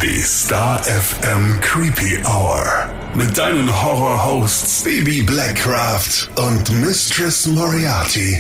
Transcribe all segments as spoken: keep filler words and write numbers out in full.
Die Star F M Creepy Hour. Mit deinen Horror-Hosts Baby Blackcraft und Mistress Moriarty.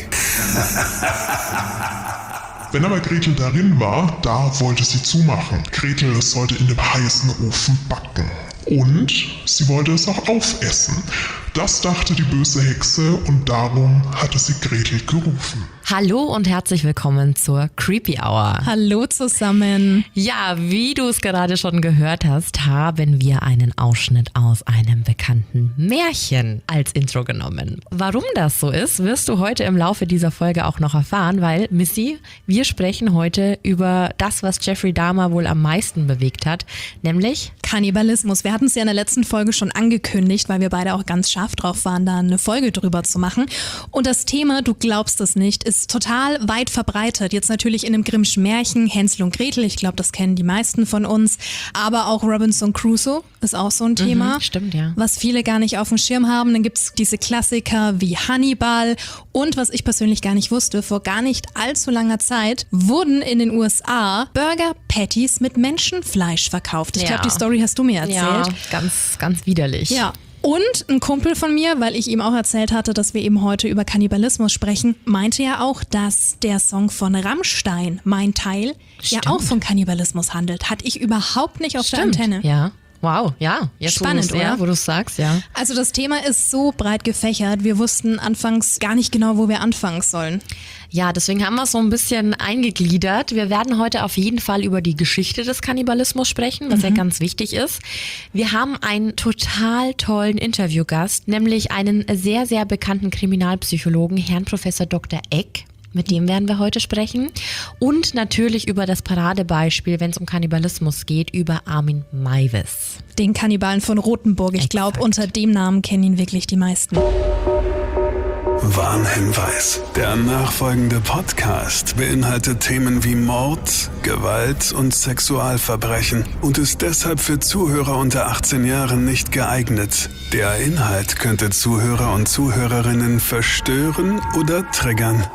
Wenn aber Gretel darin war, da wollte sie zumachen. Gretel sollte in dem heißen Ofen backen. Und sie wollte es auch aufessen. Das dachte die böse Hexe und darum hatte sie Gretel gerufen. Hallo und herzlich willkommen zur Creepy Hour. Hallo zusammen. Ja, wie du es gerade schon gehört hast, haben wir einen Ausschnitt aus einem bekannten Märchen als Intro genommen. Warum das so ist, wirst du heute im Laufe dieser Folge auch noch erfahren, weil, Missy, wir sprechen heute über das, was Jeffrey Dahmer wohl am meisten bewegt hat, nämlich Kannibalismus. Wir hatten es ja in der letzten Folge schon angekündigt, weil wir beide auch ganz scharf drauf waren, da eine Folge drüber zu machen. Und das Thema, du glaubst es nicht, ist total weit verbreitet. Jetzt natürlich in einem Grimmschen Märchen, Hänsel und Gretel, ich glaube, das kennen die meisten von uns. Aber auch Robinson Crusoe ist auch so ein Thema. Mhm, stimmt, ja. Was viele gar nicht auf dem Schirm haben. Dann gibt es diese Klassiker wie Hannibal. Und was ich persönlich gar nicht wusste, vor gar nicht allzu langer Zeit wurden in den U S A Burger Patties mit Menschenfleisch verkauft. Ich Ja. glaube, die Story hast du mir erzählt. ja, ganz, ganz widerlich. Ja. Und ein Kumpel von mir, weil ich ihm auch erzählt hatte, dass wir eben heute über Kannibalismus sprechen, meinte ja auch, dass der Song von Rammstein, Mein Teil, Stimmt. ja auch von Kannibalismus handelt. Hatte ich überhaupt nicht auf Stimmt, der Antenne. ja. Wow, ja. Jetzt, Spannend, wo du's- ja, oder? wo du es sagst, ja. Also das Thema ist so breit gefächert, wir wussten anfangs gar nicht genau, wo wir anfangen sollen. Ja, deswegen haben wir es so ein bisschen eingegliedert. Wir werden heute auf jeden Fall über die Geschichte des Kannibalismus sprechen, was ja ganz wichtig ist. Wir haben einen total tollen Interviewgast, nämlich einen sehr, sehr bekannten Kriminalpsychologen, Herrn Professor Doktor Eck. Mit dem werden wir heute sprechen. Und natürlich über das Paradebeispiel, wenn es um Kannibalismus geht, über Armin Meiwes. Den Kannibalen von Rothenburg, ich glaube, unter dem Namen kennen ihn wirklich die meisten. Warnhinweis. Der nachfolgende Podcast beinhaltet Themen wie Mord, Gewalt und Sexualverbrechen und ist deshalb für Zuhörer unter achtzehn Jahren nicht geeignet. Der Inhalt könnte Zuhörer und Zuhörerinnen verstören oder triggern.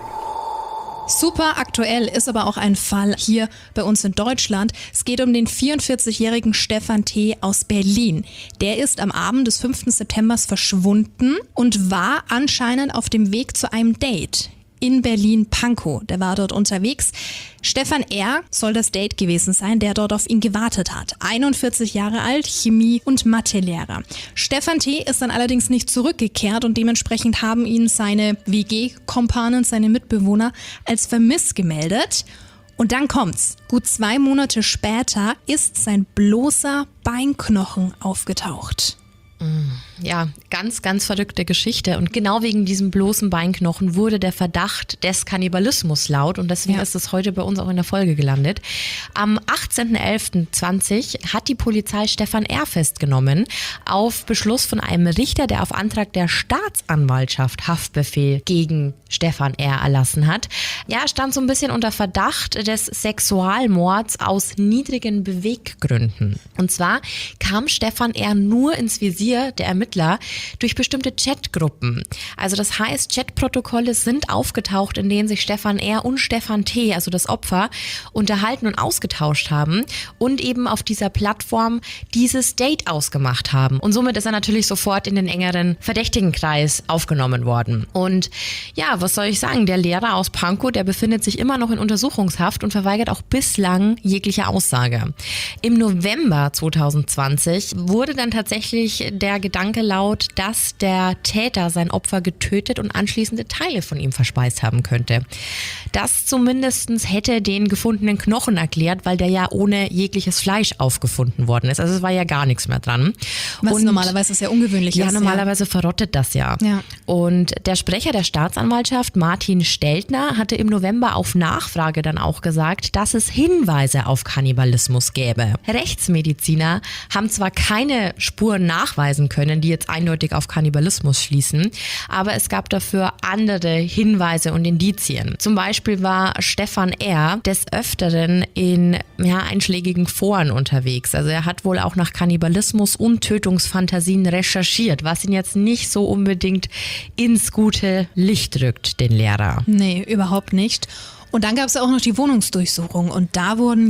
Super aktuell ist aber auch ein Fall hier bei uns in Deutschland. Es geht um den vierundvierzigjährigen Stefan T. aus Berlin. Der ist am Abend des fünften September verschwunden und war anscheinend auf dem Weg zu einem Date in Berlin-Pankow. Der war dort unterwegs. Stefan R. soll das Date gewesen sein, der dort auf ihn gewartet hat. einundvierzig Jahre alt, Chemie- und Mathelehrer. Stefan T. ist dann allerdings nicht zurückgekehrt und dementsprechend haben ihn seine W G-Kompanen, seine Mitbewohner, als vermisst gemeldet. Und dann kommt's. Gut zwei Monate später ist sein bloßer Beinknochen aufgetaucht. Ja, ganz, ganz verrückte Geschichte. Und genau wegen diesem bloßen Beinknochen wurde der Verdacht des Kannibalismus laut. Und deswegen Ja. ist es heute bei uns auch in der Folge gelandet. Am achtzehnten elften zwanzig hat die Polizei Stefan R. festgenommen. Auf Beschluss von einem Richter, der auf Antrag der Staatsanwaltschaft Haftbefehl gegen Stefan R. erlassen hat. Ja, er stand so ein bisschen unter Verdacht des Sexualmords aus niedrigen Beweggründen. Und zwar kam Stefan R. nur ins Visier der Ermittler durch bestimmte Chatgruppen. Also das heißt, Chatprotokolle sind aufgetaucht, in denen sich Stefan R. und Stefan T., also das Opfer, unterhalten und ausgetauscht haben und eben auf dieser Plattform dieses Date ausgemacht haben. Und somit ist er natürlich sofort in den engeren Verdächtigenkreis aufgenommen worden. Und ja, was soll ich sagen, der Lehrer aus Pankow, der befindet sich immer noch in Untersuchungshaft und verweigert auch bislang jegliche Aussage. Im November zweitausendzwanzig wurde dann tatsächlich der Gedanke laut, dass der Täter sein Opfer getötet und anschließende Teile von ihm verspeist haben könnte. Das zumindest hätte den gefundenen Knochen erklärt, weil der ja ohne jegliches Fleisch aufgefunden worden ist. Also es war ja gar nichts mehr dran. Was und normalerweise sehr ungewöhnlich ja, ist. normalerweise verrottet das ja. Ja. Und der Sprecher der Staatsanwaltschaft, Martin Steltner, hatte im November auf Nachfrage dann auch gesagt, dass es Hinweise auf Kannibalismus gäbe. Rechtsmediziner haben zwar keine Spuren nachweisen können, die jetzt eindeutig auf Kannibalismus schließen, aber es gab dafür andere Hinweise und Indizien. Zum Beispiel war Stefan R. des Öfteren in ja, einschlägigen Foren unterwegs. Also er hat wohl auch nach Kannibalismus und Tötungsfantasien recherchiert, was ihn jetzt nicht so unbedingt ins gute Licht rückt, den Lehrer. Nee, überhaupt nicht. Und dann gab es auch noch die Wohnungsdurchsuchung und da wurden ja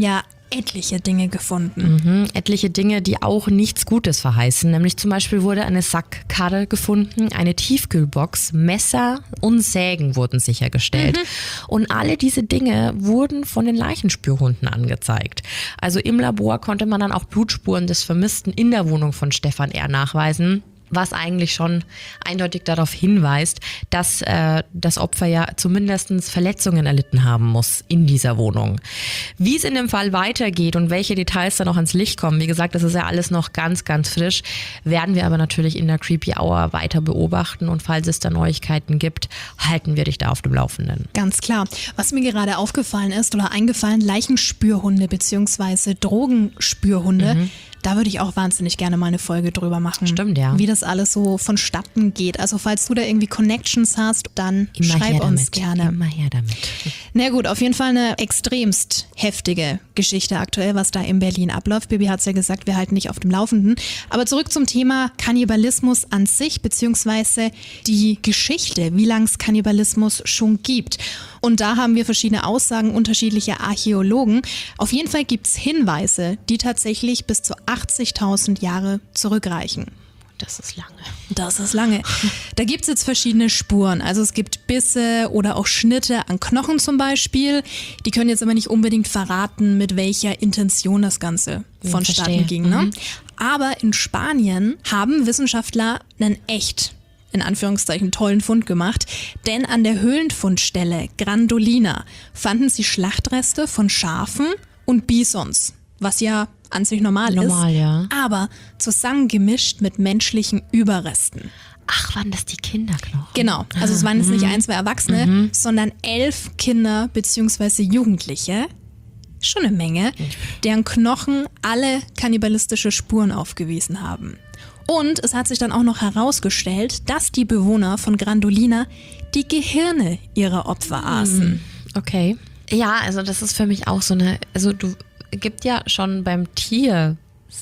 etliche Dinge gefunden. Mhm, etliche Dinge, die auch nichts Gutes verheißen. Nämlich zum Beispiel wurde eine Sackkarre gefunden, eine Tiefkühlbox, Messer und Sägen wurden sichergestellt. Mhm. Und alle diese Dinge wurden von den Leichenspürhunden angezeigt. Also im Labor konnte man dann auch Blutspuren des Vermissten in der Wohnung von Stefan R. nachweisen, was eigentlich schon eindeutig darauf hinweist, dass äh, das Opfer ja zumindest Verletzungen erlitten haben muss in dieser Wohnung. Wie es in dem Fall weitergeht und welche Details da noch ans Licht kommen, wie gesagt, das ist ja alles noch ganz, ganz frisch, werden wir aber natürlich in der Creepy Hour weiter beobachten und falls es da Neuigkeiten gibt, halten wir dich da auf dem Laufenden. Ganz klar. Was mir gerade aufgefallen ist oder eingefallen, Leichenspürhunde bzw. Drogenspürhunde, mhm. Da würde ich auch wahnsinnig gerne mal eine Folge drüber machen. Stimmt, ja. Wie das alles so vonstatten geht. Also falls du da irgendwie Connections hast, dann Immer schreib uns damit. gerne. Immer her damit. Na gut, auf jeden Fall eine extremst heftige Geschichte aktuell, was da in Berlin abläuft. Bibi hat es ja gesagt, wir halten dich auf dem Laufenden. Aber zurück zum Thema Kannibalismus an sich, beziehungsweise die Geschichte, wie lange es Kannibalismus schon gibt. Und da haben wir verschiedene Aussagen unterschiedlicher Archäologen. Auf jeden Fall gibt es Hinweise, die tatsächlich bis zu achtzigtausend Jahre zurückreichen. Das ist lange. Das ist lange. Da gibt es jetzt verschiedene Spuren. Also es gibt Bisse oder auch Schnitte an Knochen zum Beispiel. Die können jetzt aber nicht unbedingt verraten, mit welcher Intention das Ganze vonstatten Verstehe. ging. Ne? Mhm. Aber in Spanien haben Wissenschaftler einen echt, in Anführungszeichen, tollen Fund gemacht. Denn an der Höhlenfundstelle Grandolina fanden sie Schlachtreste von Schafen und Bisons, was ja an sich normal, Normal, ist, ja. aber zusammengemischt mit menschlichen Überresten. Ach, waren das die Kinderknochen? Genau, also es waren jetzt nicht ein, zwei Erwachsene, Mhm. sondern elf Kinder bzw. Jugendliche, schon eine Menge, deren Knochen alle kannibalistische Spuren aufgewiesen haben. Und es hat sich dann auch noch herausgestellt, dass die Bewohner von Grandolina die Gehirne ihrer Opfer aßen. Okay. Ja, also das ist für mich auch so eine, also du gibt ja schon beim Tier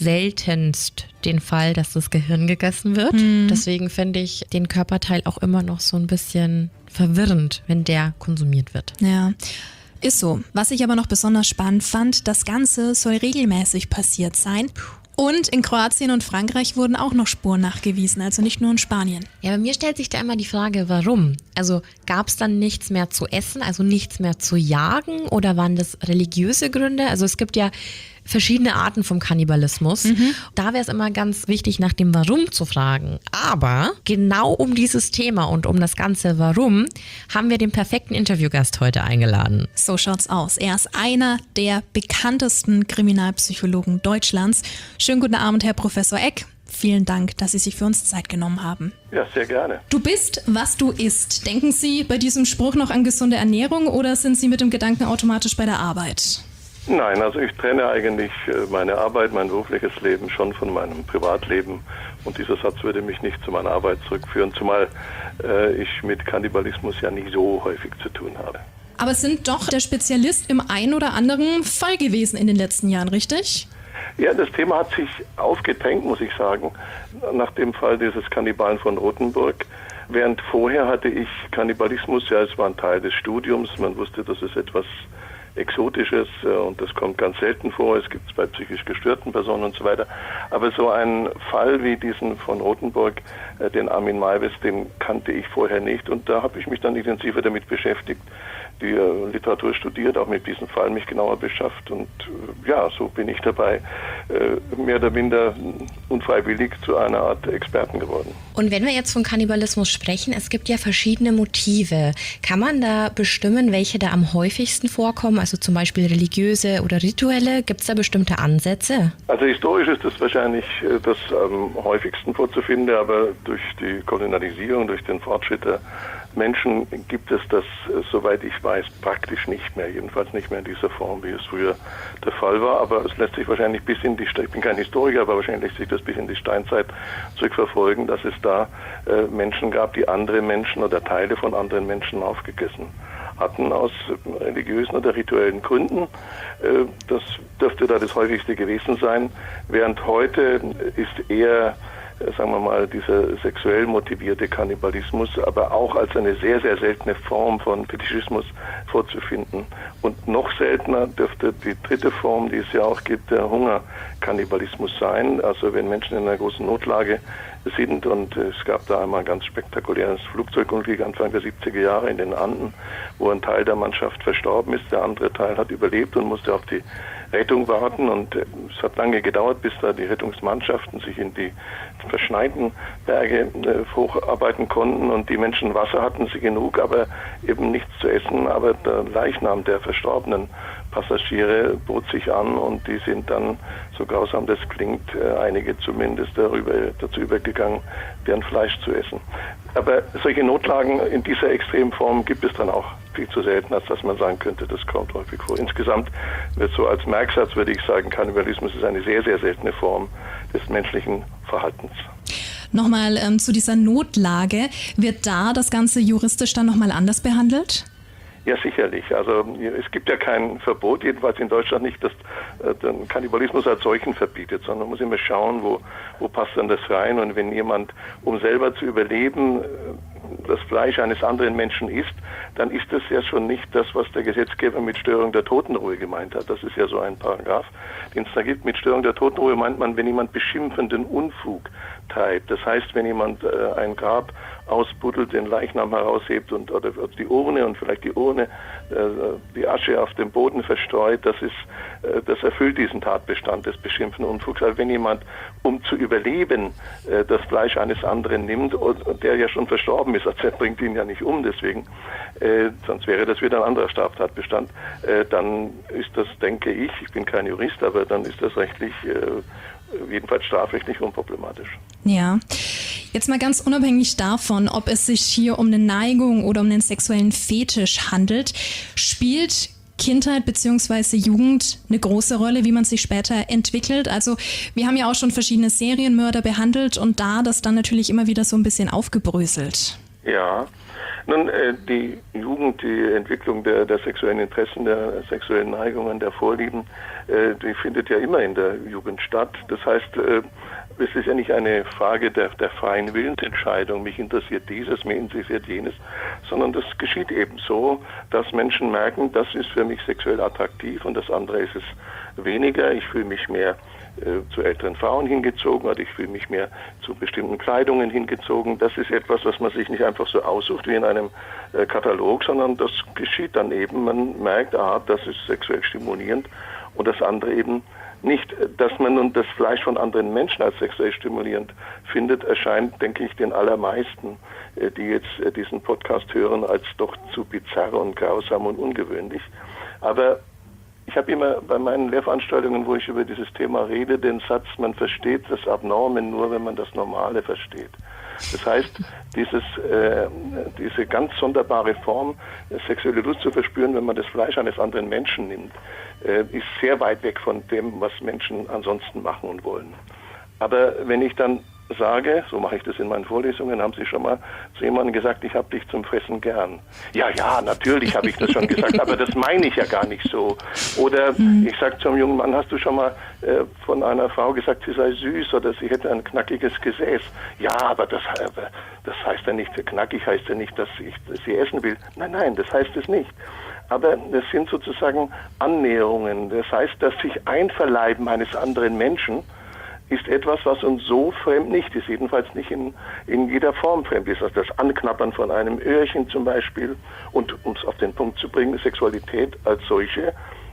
seltenst den Fall, dass das Gehirn gegessen wird. Mhm. Deswegen finde ich den Körperteil auch immer noch so ein bisschen verwirrend, wenn der konsumiert wird. Ja, ist so. Was ich aber noch besonders spannend fand, das Ganze soll regelmäßig passiert sein. Und in Kroatien und Frankreich wurden auch noch Spuren nachgewiesen, also nicht nur in Spanien. Ja, bei mir stellt sich da immer die Frage, warum? Also gab es dann nichts mehr zu essen, also nichts mehr zu jagen oder waren das religiöse Gründe? Also es gibt ja verschiedene Arten vom Kannibalismus. Mhm. Da wäre es immer ganz wichtig, nach dem Warum zu fragen. Aber genau um dieses Thema und um das ganze Warum haben wir den perfekten Interviewgast heute eingeladen. So schaut's aus. Er ist einer der bekanntesten Kriminalpsychologen Deutschlands. Schönen guten Abend, Herr Professor Eck. Vielen Dank, dass Sie sich für uns Zeit genommen haben. Ja, sehr gerne. Du bist, was du isst. Denken Sie bei diesem Spruch noch an gesunde Ernährung oder sind Sie mit dem Gedanken automatisch bei der Arbeit? Nein, also ich trenne eigentlich meine Arbeit, mein berufliches Leben schon von meinem Privatleben und dieser Satz würde mich nicht zu meiner Arbeit zurückführen, zumal äh, ich mit Kannibalismus ja nicht so häufig zu tun habe. Aber sind doch der Spezialist im einen oder anderen Fall gewesen in den letzten Jahren, richtig? Ja, das Thema hat sich aufgedrängt, muss ich sagen, nach dem Fall dieses Kannibalen von Rothenburg. Während vorher hatte ich Kannibalismus, ja, es war ein Teil des Studiums, man wusste, das ist etwas Exotisches und das kommt ganz selten vor, es gibt es bei psychisch gestörten Personen und so weiter. Aber so ein Fall wie diesen von Rothenburg, den Armin Maivis, den kannte ich vorher nicht und da habe ich mich dann intensiver damit beschäftigt, die Literatur studiert, auch mit diesem Fall mich genauer beschäftigt und ja, so bin ich dabei mehr oder minder unfreiwillig zu einer Art Experten geworden. Und wenn wir jetzt von Kannibalismus sprechen, es gibt ja verschiedene Motive. Kann man da bestimmen, welche da am häufigsten vorkommen, also zum Beispiel religiöse oder rituelle? Gibt es da bestimmte Ansätze? Also historisch ist das wahrscheinlich das am häufigsten vorzufinden, aber durch die Kolonialisierung, durch den Fortschritt der Menschen gibt es das, soweit ich weiß, praktisch nicht mehr. Jedenfalls nicht mehr in dieser Form, wie es früher der Fall war. Aber es lässt sich wahrscheinlich bis in die, ich bin kein Historiker, aber wahrscheinlich lässt sich das bis in die Steinzeit zurückverfolgen, dass es da äh, Menschen gab, die andere Menschen oder Teile von anderen Menschen aufgegessen hatten aus religiösen oder rituellen Gründen. Äh, das dürfte da das häufigste gewesen sein. Während heute ist eher sagen wir mal, dieser sexuell motivierte Kannibalismus, aber auch als eine sehr, sehr seltene Form von Fetischismus vorzufinden. Und noch seltener dürfte die dritte Form, die es ja auch gibt, der Hungerkannibalismus sein. Also wenn Menschen in einer großen Notlage sind, und es gab da einmal ein ganz spektakuläres Flugzeugunglück Anfang der siebziger Jahre in den Anden, wo ein Teil der Mannschaft verstorben ist, der andere Teil hat überlebt und musste auf die Rettung warten, und es hat lange gedauert, bis da die Rettungsmannschaften sich in die verschneiten Berge äh, hocharbeiten konnten, und die Menschen Wasser hatten sie genug, aber eben nichts zu essen. Aber der Leichnam der verstorbenen Passagiere bot sich an, und die sind dann, so grausam das klingt, äh, einige zumindest darüber, dazu übergegangen, deren Fleisch zu essen. Aber solche Notlagen in dieser Extremform gibt es dann auch viel zu selten, als dass man sagen könnte, das kommt häufig vor. Insgesamt wird so als Merksatz, würde ich sagen, Kannibalismus ist eine sehr, sehr seltene Form des menschlichen Verhaltens. Nochmal ähm, zu dieser Notlage. Wird da das Ganze juristisch dann nochmal anders behandelt? Ja, sicherlich. Also es gibt ja kein Verbot, jedenfalls in Deutschland nicht, das äh, den Kannibalismus als solchen verbietet, sondern man muss immer schauen, wo, wo passt dann das rein. Und wenn jemand, um selber zu überleben, das Fleisch eines anderen Menschen isst, dann ist das ja schon nicht das, was der Gesetzgeber mit Störung der Totenruhe gemeint hat. Das ist ja so ein Paragraph, den es da gibt. Mit Störung der Totenruhe meint man, wenn jemand beschimpfenden Unfug treibt. Das heißt, wenn jemand äh, ein Grab ausbuddelt, den Leichnam heraushebt und oder die Urne und vielleicht die Urne, äh, die Asche auf dem Boden verstreut, das ist, äh, das erfüllt diesen Tatbestand des beschimpfenden Unfugs. Also wenn jemand, um zu überleben, äh, das Fleisch eines anderen nimmt, und der ja schon verstorben ist, also er bringt ihn ja nicht um, deswegen, äh, sonst wäre das wieder ein anderer Straftatbestand, äh, dann ist das, denke ich, ich bin kein Jurist, aber dann ist das rechtlich, äh, jedenfalls strafrechtlich unproblematisch. Ja. Jetzt mal ganz unabhängig davon, ob es sich hier um eine Neigung oder um einen sexuellen Fetisch handelt, spielt Kindheit bzw. Jugend eine große Rolle, wie man sich später entwickelt. Also wir haben ja auch schon verschiedene Serienmörder behandelt und da das dann natürlich immer wieder so ein bisschen aufgebröselt. Ja, nun äh, die Jugend, die Entwicklung der, der sexuellen Interessen, der sexuellen Neigungen, der Vorlieben, äh, die findet ja immer in der Jugend statt. Das heißt, äh, es ist ja nicht eine Frage der, der freien Willensentscheidung, mich interessiert dieses, mir interessiert jenes, sondern das geschieht eben so, dass Menschen merken, das ist für mich sexuell attraktiv und das andere ist es weniger. Ich fühle mich mehr äh, zu älteren Frauen hingezogen oder ich fühle mich mehr zu bestimmten Kleidungen hingezogen. Das ist etwas, was man sich nicht einfach so aussucht wie in einem äh, Katalog, sondern das geschieht dann eben. Man merkt, ah, das ist sexuell stimulierend und das andere eben nicht. Dass man nun das Fleisch von anderen Menschen als sexuell stimulierend findet, erscheint, denke ich, den allermeisten, die jetzt diesen Podcast hören, als doch zu bizarr und grausam und ungewöhnlich. Aber ich habe immer bei meinen Lehrveranstaltungen, wo ich über dieses Thema rede, den Satz, man versteht das Abnorme nur, wenn man das Normale versteht. Das heißt, dieses, äh, diese ganz sonderbare Form, sexuelle Lust zu verspüren, wenn man das Fleisch eines anderen Menschen nimmt, äh, ist sehr weit weg von dem, was Menschen ansonsten machen und wollen. Aber wenn ich dann sage, so mache ich das in meinen Vorlesungen, haben Sie schon mal zu jemandem gesagt, ich habe dich zum Fressen gern. Ja, ja, natürlich habe ich das schon gesagt, aber das meine ich ja gar nicht so. Oder mhm. ich sage zum jungen Mann, hast du schon mal äh, von einer Frau gesagt, sie sei süß oder sie hätte ein knackiges Gesäß. Ja, aber das, aber das heißt ja nicht, knackig heißt ja nicht, dass ich dass sie essen will. Nein, nein, das heißt es nicht. Aber das sind sozusagen Annäherungen. Das heißt, dass sich Einverleiben eines anderen Menschen ist etwas, was uns so fremd nicht ist, jedenfalls nicht in, in jeder Form fremd ist. Also das Anknabbern von einem Öhrchen zum Beispiel und um es auf den Punkt zu bringen, Sexualität als solche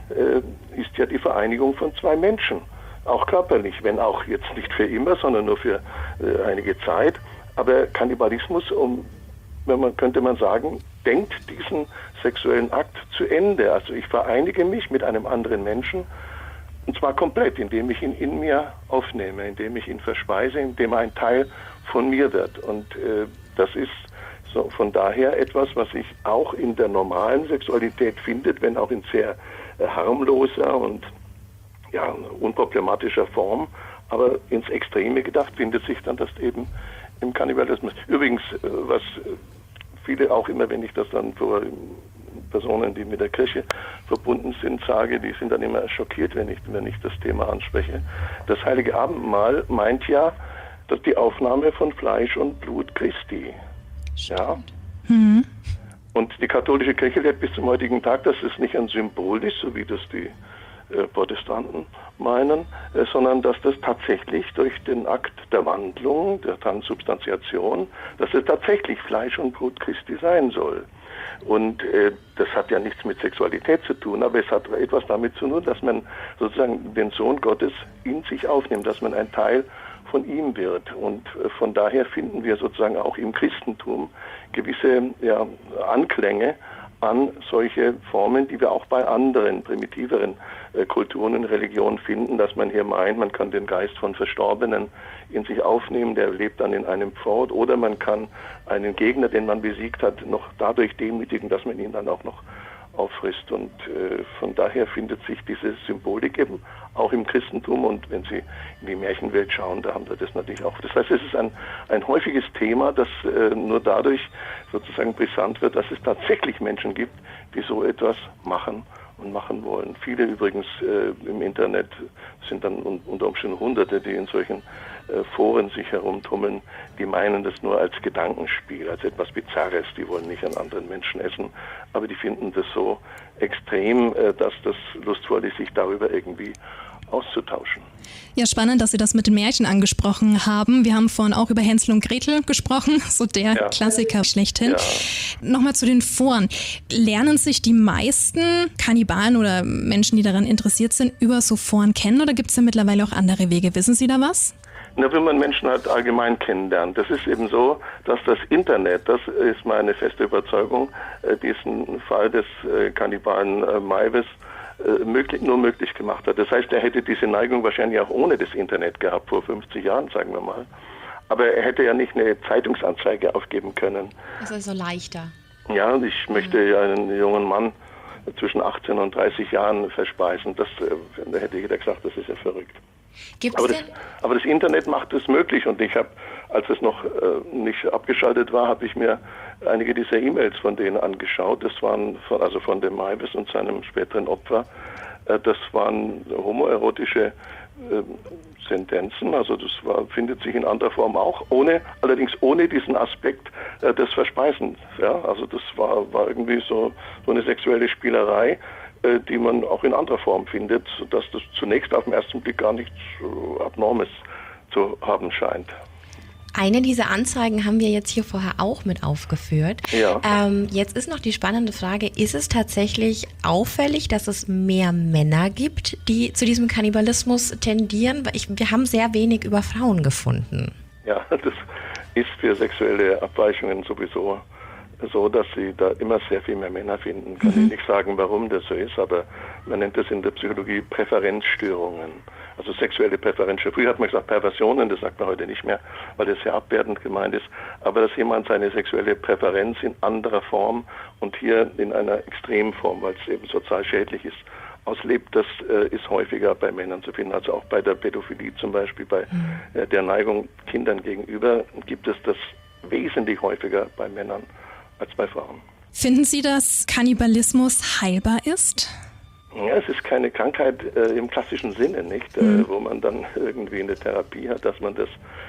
äh, ist ja die Vereinigung von zwei Menschen, auch körperlich, wenn auch jetzt nicht für immer, sondern nur für äh, einige Zeit. Aber Kannibalismus, um, wenn man, könnte man sagen, denkt diesen sexuellen Akt zu Ende. Also ich vereinige mich mit einem anderen Menschen, und zwar komplett, indem ich ihn in mir aufnehme, indem ich ihn verspeise, indem er ein Teil von mir wird. Und äh, das ist so von daher etwas, was sich auch in der normalen Sexualität findet, wenn auch in sehr äh, harmloser und ja, unproblematischer Form. Aber ins Extreme gedacht findet sich dann das eben im Kannibalismus. Übrigens, äh, was viele auch immer, wenn ich das dann vor Personen, die mit der Kirche verbunden sind, sage, die sind dann immer schockiert, wenn ich, wenn ich das Thema anspreche. Das Heilige Abendmahl meint ja, Das ist die Aufnahme von Fleisch und Blut Christi. Ja. Mhm. Und die katholische Kirche lehrt bis zum heutigen Tag, dass es nicht ein Symbol ist, so wie das die äh, Protestanten meinen, äh, sondern dass das tatsächlich durch den Akt der Wandlung, der Transubstantiation, dass es tatsächlich Fleisch und Blut Christi sein soll. Und äh, das hat ja nichts mit Sexualität zu tun, aber es hat etwas damit zu tun, dass man sozusagen den Sohn Gottes in sich aufnimmt, dass man ein Teil von ihm wird. Und äh, von daher finden wir sozusagen auch im Christentum gewisse ja, Anklänge an solche Formen, die wir auch bei anderen primitiveren äh, Kulturen und Religionen finden, dass man hier meint, man kann den Geist von Verstorbenen in sich aufnehmen, der lebt dann in einem fort, oder man kann einen Gegner, den man besiegt hat, noch dadurch demütigen, dass man ihn dann auch noch auffrisst. Und äh, von daher findet sich diese Symbolik eben auch im Christentum, und wenn Sie in die Märchenwelt schauen, da haben wir das natürlich auch. Das heißt, es ist ein, ein häufiges Thema, das äh, nur dadurch sozusagen brisant wird, dass es tatsächlich Menschen gibt, die so etwas machen und machen wollen. Viele übrigens äh, im Internet sind dann un- unter Umständen Hunderte, die in solchen äh, Foren sich herumtummeln, die meinen das nur als Gedankenspiel, als etwas Bizarres. Die wollen nicht an anderen Menschen essen, aber die finden das so extrem, äh, dass das lustvoll ist, sich darüber irgendwie auszutauschen. Ja, spannend, dass Sie das mit den Märchen angesprochen haben. Wir haben vorhin auch über Hänsel und Gretel gesprochen, so der ja. Klassiker schlechthin. Ja. Nochmal zu den Foren. Lernen sich die meisten Kannibalen oder Menschen, die daran interessiert sind, über so Foren kennen, oder gibt es da mittlerweile auch andere Wege? Wissen Sie da was? Na, wenn man Menschen halt allgemein kennenlernt. Das ist eben so, dass das Internet, das ist meine feste Überzeugung, diesen Fall des Kannibalen Maivis möglich, nur möglich gemacht hat. Das heißt, er hätte diese Neigung wahrscheinlich auch ohne das Internet gehabt, vor fünfzig Jahren, sagen wir mal. Aber er hätte ja nicht eine Zeitungsanzeige aufgeben können. Das ist also leichter. Ja, und ich möchte ja einen jungen Mann zwischen achtzehn und dreißig Jahren verspeisen. Das da hätte jeder gesagt, das ist ja verrückt. Gibt's aber, das, denn? aber das Internet macht es möglich, und ich habe, als es noch äh, nicht abgeschaltet war, habe ich mir einige dieser E-Mails von denen angeschaut. Das waren von, also von dem Maivis und seinem späteren Opfer. Äh, das waren homoerotische äh, Sentenzen, also das war, findet sich in anderer Form auch, ohne, allerdings ohne diesen Aspekt äh, des Verspeisens. Ja? Also das war, war irgendwie so, so eine sexuelle Spielerei, äh, die man auch in anderer Form findet, sodass das zunächst auf den ersten Blick gar nichts äh, Abnormes zu haben scheint. Eine dieser Anzeigen haben wir jetzt hier vorher auch mit aufgeführt. Ja. Ähm, jetzt ist noch die spannende Frage, ist es tatsächlich auffällig, dass es mehr Männer gibt, die zu diesem Kannibalismus tendieren? Weil ich, wir haben sehr wenig über Frauen gefunden. Ja, das ist für sexuelle Abweichungen sowieso so, dass sie da immer sehr viel mehr Männer finden. Kann mhm. ich nicht sagen, warum das so ist, aber man nennt das in der Psychologie Präferenzstörungen. Also sexuelle Präferenzstörungen. Früher hat man gesagt Perversionen, das sagt man heute nicht mehr, weil das sehr abwertend gemeint ist. Aber dass jemand seine sexuelle Präferenz in anderer Form und hier in einer Extremform, weil es eben sozial schädlich ist, auslebt, das äh, ist häufiger bei Männern zu finden. Also auch bei der Pädophilie zum Beispiel, bei mhm. äh, der Neigung Kindern gegenüber, gibt es das wesentlich häufiger bei Männern als bei Frauen. Finden Sie, dass Kannibalismus heilbar ist? Ja, es ist keine Krankheit äh, im klassischen Sinne, nicht, mhm. äh, wo man dann irgendwie eine Therapie hat, dass man das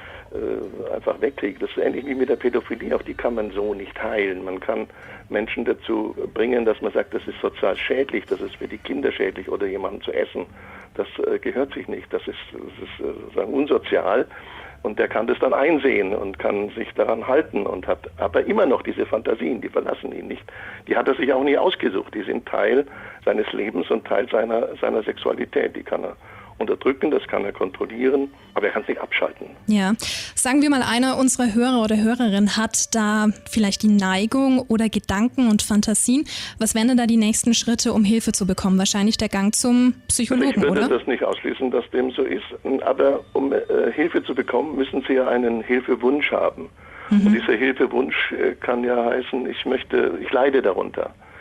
äh, einfach wegkriegt. Das ist ähnlich wie mit der Pädophilie, auch die kann man so nicht heilen. Man kann Menschen dazu bringen, dass man sagt, das ist sozial schädlich, das ist für die Kinder schädlich, oder jemanden zu essen. Das äh, gehört sich nicht, das ist, das ist äh, sozusagen unsozial. Und der kann das dann einsehen und kann sich daran halten und hat aber immer noch diese Fantasien, die verlassen ihn nicht. Die hat er sich auch nie ausgesucht. Die sind Teil seines Lebens und Teil seiner, seiner Sexualität. Die kann er unterdrücken, das kann er kontrollieren, aber er kann es nicht abschalten. Ja, sagen wir mal, einer unserer Hörer oder Hörerin hat da vielleicht die Neigung oder Gedanken und Fantasien. Was wären denn da die nächsten Schritte, um Hilfe zu bekommen? Wahrscheinlich der Gang zum Psychologen, ich würde oder? das nicht ausschließen, dass dem so ist, aber um äh, Hilfe zu bekommen, müssen Sie ja einen Hilfewunsch haben. Mhm. Und dieser Hilfewunsch äh, kann ja heißen, ich möchte, ich leide darunter.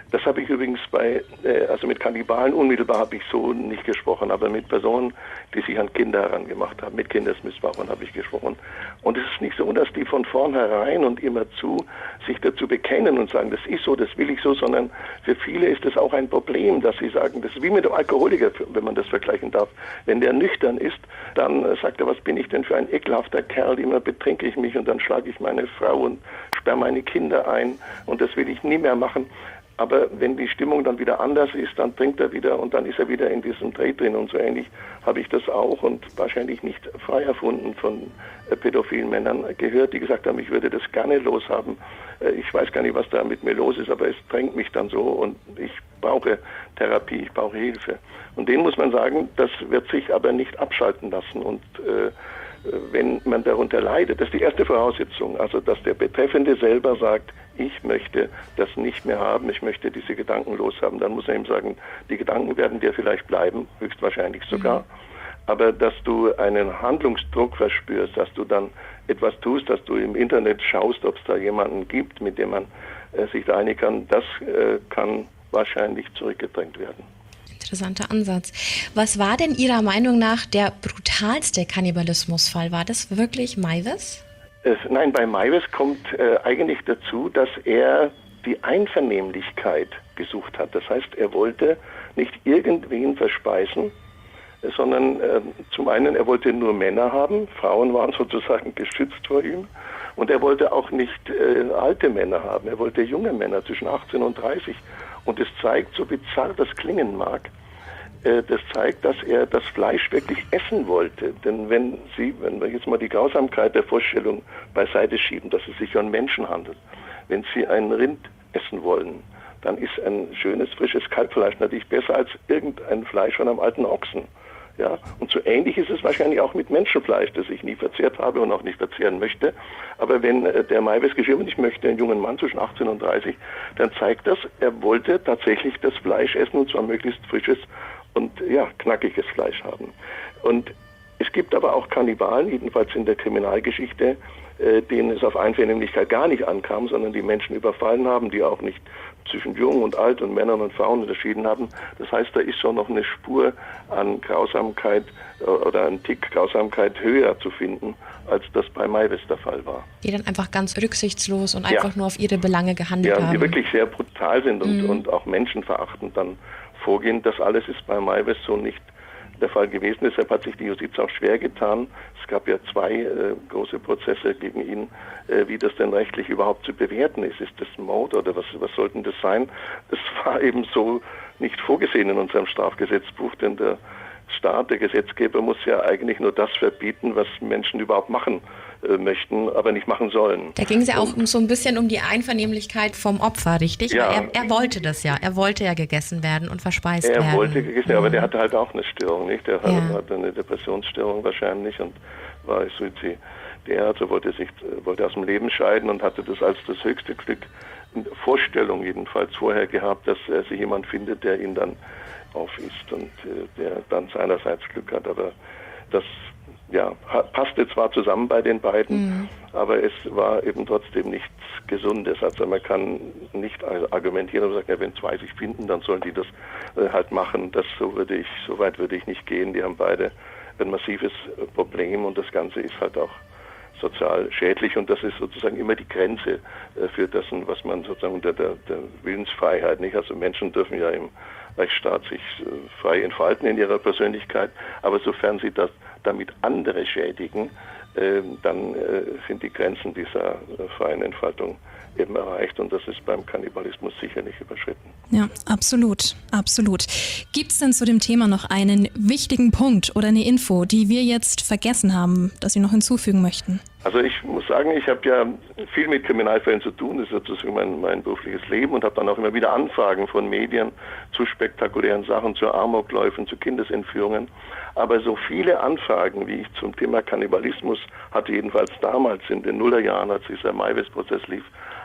Das habe ich übrigens bei, äh, also mit Kannibalen unmittelbar habe ich so nicht gesprochen, aber mit Personen, die sich an Kinder herangemacht haben, mit Kindesmissbrauchern habe ich gesprochen. Und es ist nicht so, dass die von vornherein und immerzu sich dazu bekennen und sagen, das ist so, das will ich so, sondern für viele ist es auch ein Problem, dass sie sagen, das ist wie mit dem Alkoholiker, wenn man das vergleichen darf. Wenn der nüchtern ist, dann äh, sagt er, was bin ich denn für ein ekelhafter Kerl, immer betrinke ich mich und dann schlage ich meine Frau und sperre meine Kinder ein und das will ich nie mehr machen. Aber wenn die Stimmung dann wieder anders ist, dann trinkt er wieder und dann ist er wieder in diesem Dreh drin. Und so ähnlich habe ich das auch und wahrscheinlich nicht frei erfunden von äh, pädophilen Männern gehört, die gesagt haben, ich würde das gerne loshaben. Äh, ich weiß gar nicht, was da mit mir los ist, aber es drängt mich dann so und ich brauche Therapie, ich brauche Hilfe. Und denen muss man sagen, das wird sich aber nicht abschalten lassen. Und äh, wenn man darunter leidet, das ist die erste Voraussetzung, also dass der Betreffende selber sagt, ich möchte das nicht mehr haben, ich möchte diese Gedanken loshaben, dann muss er ihm sagen, die Gedanken werden dir vielleicht bleiben, höchstwahrscheinlich sogar, mhm. aber dass du einen Handlungsdruck verspürst, dass du dann etwas tust, dass du im Internet schaust, ob es da jemanden gibt, mit dem man äh, sich da einigen kann, das äh, kann wahrscheinlich zurückgedrängt werden. Interessanter Ansatz. Was war denn Ihrer Meinung nach der brutalste Kannibalismusfall? War das wirklich Meiwes? Es, nein, bei Meiwes kommt äh, eigentlich dazu, dass er die Einvernehmlichkeit gesucht hat. Das heißt, er wollte nicht irgendwen verspeisen, äh, sondern äh, zum einen, er wollte nur Männer haben. Frauen waren sozusagen geschützt vor ihm. Und er wollte auch nicht äh, alte Männer haben. Er wollte junge Männer zwischen achtzehn und dreißig. Und es zeigt, so bizarr das klingen mag, äh, das zeigt, dass er das Fleisch wirklich essen wollte. Denn wenn Sie, wenn wir jetzt mal die Grausamkeit der Vorstellung beiseite schieben, dass es sich um Menschen handelt, wenn Sie ein Rind essen wollen, dann ist ein schönes, frisches Kalbfleisch natürlich besser als irgendein Fleisch von einem alten Ochsen. Ja, und so ähnlich ist es wahrscheinlich auch mit Menschenfleisch, das ich nie verzehrt habe und auch nicht verzehren möchte. Aber wenn äh, der Meiwes geschrieben hat, ich möchte einen jungen Mann zwischen achtzehn und dreißig, dann zeigt das, er wollte tatsächlich das Fleisch essen und zwar möglichst frisches und ja, knackiges Fleisch haben. Und es gibt aber auch Kannibalen, jedenfalls in der Kriminalgeschichte, äh, denen es auf Einvernehmlichkeit gar nicht ankam, sondern die Menschen überfallen haben, die auch nicht zwischen Jung und Alt und Männern und Frauen unterschieden haben. Das heißt, da ist schon noch eine Spur an Grausamkeit oder ein Tick Grausamkeit höher zu finden, als das bei Meiwes der Fall war. Die dann einfach ganz rücksichtslos und einfach ja. nur auf ihre Belange gehandelt ja, haben. Die wirklich sehr brutal sind und, mhm. und auch menschenverachtend dann vorgehen. Das alles ist bei Meiwes so nicht der Fall gewesen. Deshalb hat sich die Justiz auch schwer getan. Es gab ja zwei äh, große Prozesse gegen ihn, äh, wie das denn rechtlich überhaupt zu bewerten ist. Ist das Mord oder was, was sollten das sein? Das war eben so nicht vorgesehen in unserem Strafgesetzbuch, denn der Staat, der Gesetzgeber, muss ja eigentlich nur das verbieten, was Menschen überhaupt machen äh, möchten, aber nicht machen sollen. Da ging es ja auch um, so ein bisschen um die Einvernehmlichkeit vom Opfer, richtig? Ja. Weil er, er wollte das ja. Er wollte ja gegessen werden und verspeist er werden. Er wollte gegessen werden, mhm. aber der hatte halt auch eine Störung, nicht? Der ja. hatte eine Depressionsstörung wahrscheinlich und war suizidär, also wollte sich wollte aus dem Leben scheiden und hatte das als das höchste Glück, in der Vorstellung jedenfalls vorher gehabt, dass er sich jemand findet, der ihn dann aufisst und äh, der dann seinerseits Glück hat. Aber das ja, passte zwar zusammen bei den beiden, mhm. aber es war eben trotzdem nichts Gesundes. Also man kann nicht argumentieren und sagen, ja, wenn zwei sich finden, dann sollen die das äh, halt machen. Das so würde ich, so weit würde ich nicht gehen. Die haben beide ein massives Problem und das Ganze ist halt auch sozial schädlich und das ist sozusagen immer die Grenze äh, für das, was man sozusagen unter der, der Willensfreiheit, nicht? Also Menschen dürfen ja im Rechtsstaat sich äh, frei entfalten in ihrer Persönlichkeit, aber sofern sie das damit andere schädigen, äh, dann äh, sind die Grenzen dieser äh, freien Entfaltung eben erreicht und das ist beim Kannibalismus sicherlich überschritten. Ja, absolut, absolut. Gibt es denn zu dem Thema noch einen wichtigen Punkt oder eine Info, die wir jetzt vergessen haben, dass Sie noch hinzufügen möchten? Also ich muss sagen, ich habe ja viel mit Kriminalfällen zu tun, das ist sozusagen mein, mein berufliches Leben und habe dann auch immer wieder Anfragen von Medien zu spektakulären Sachen, zu Amokläufen, zu Kindesentführungen. Aber so viele Anfragen, wie ich zum Thema Kannibalismus hatte, jedenfalls damals in den Nullerjahren, als dieser Meiwes-Prozess lief,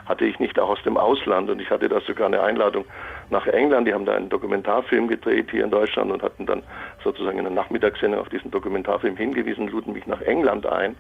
hatte ich nicht auch aus dem Ausland. Und ich hatte da sogar eine Einladung nach England. Die haben da einen Dokumentarfilm gedreht hier in Deutschland und hatten dann sozusagen in der Nachmittagssendung auf diesen Dokumentarfilm hingewiesen, luden mich nach England ein.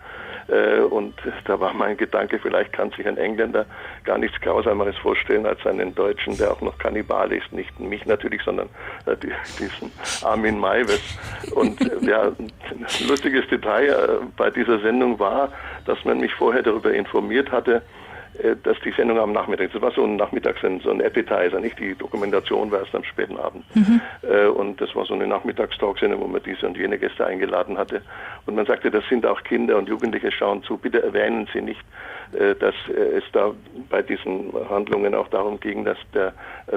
Und da war mein Gedanke, vielleicht kann sich ein Engländer gar nichts Grausameres vorstellen als einen Deutschen, der auch noch Kannibal ist. Nicht mich natürlich, sondern diesen Armin Maivis. Und ja, ein lustiges Detail bei dieser Sendung war, dass man mich vorher darüber informiert hatte, dass die Sendung am Nachmittag, das war so ein Nachmittagssendung, so ein Appetizer, nicht die Dokumentation war erst am späten Abend. Mhm. Und das war so eine Nachmittagstalksendung, wo man diese und jene Gäste eingeladen hatte. Und man sagte, das sind auch Kinder und Jugendliche, schauen zu, bitte erwähnen Sie nicht, dass es da bei diesen Handlungen auch darum ging, dass der,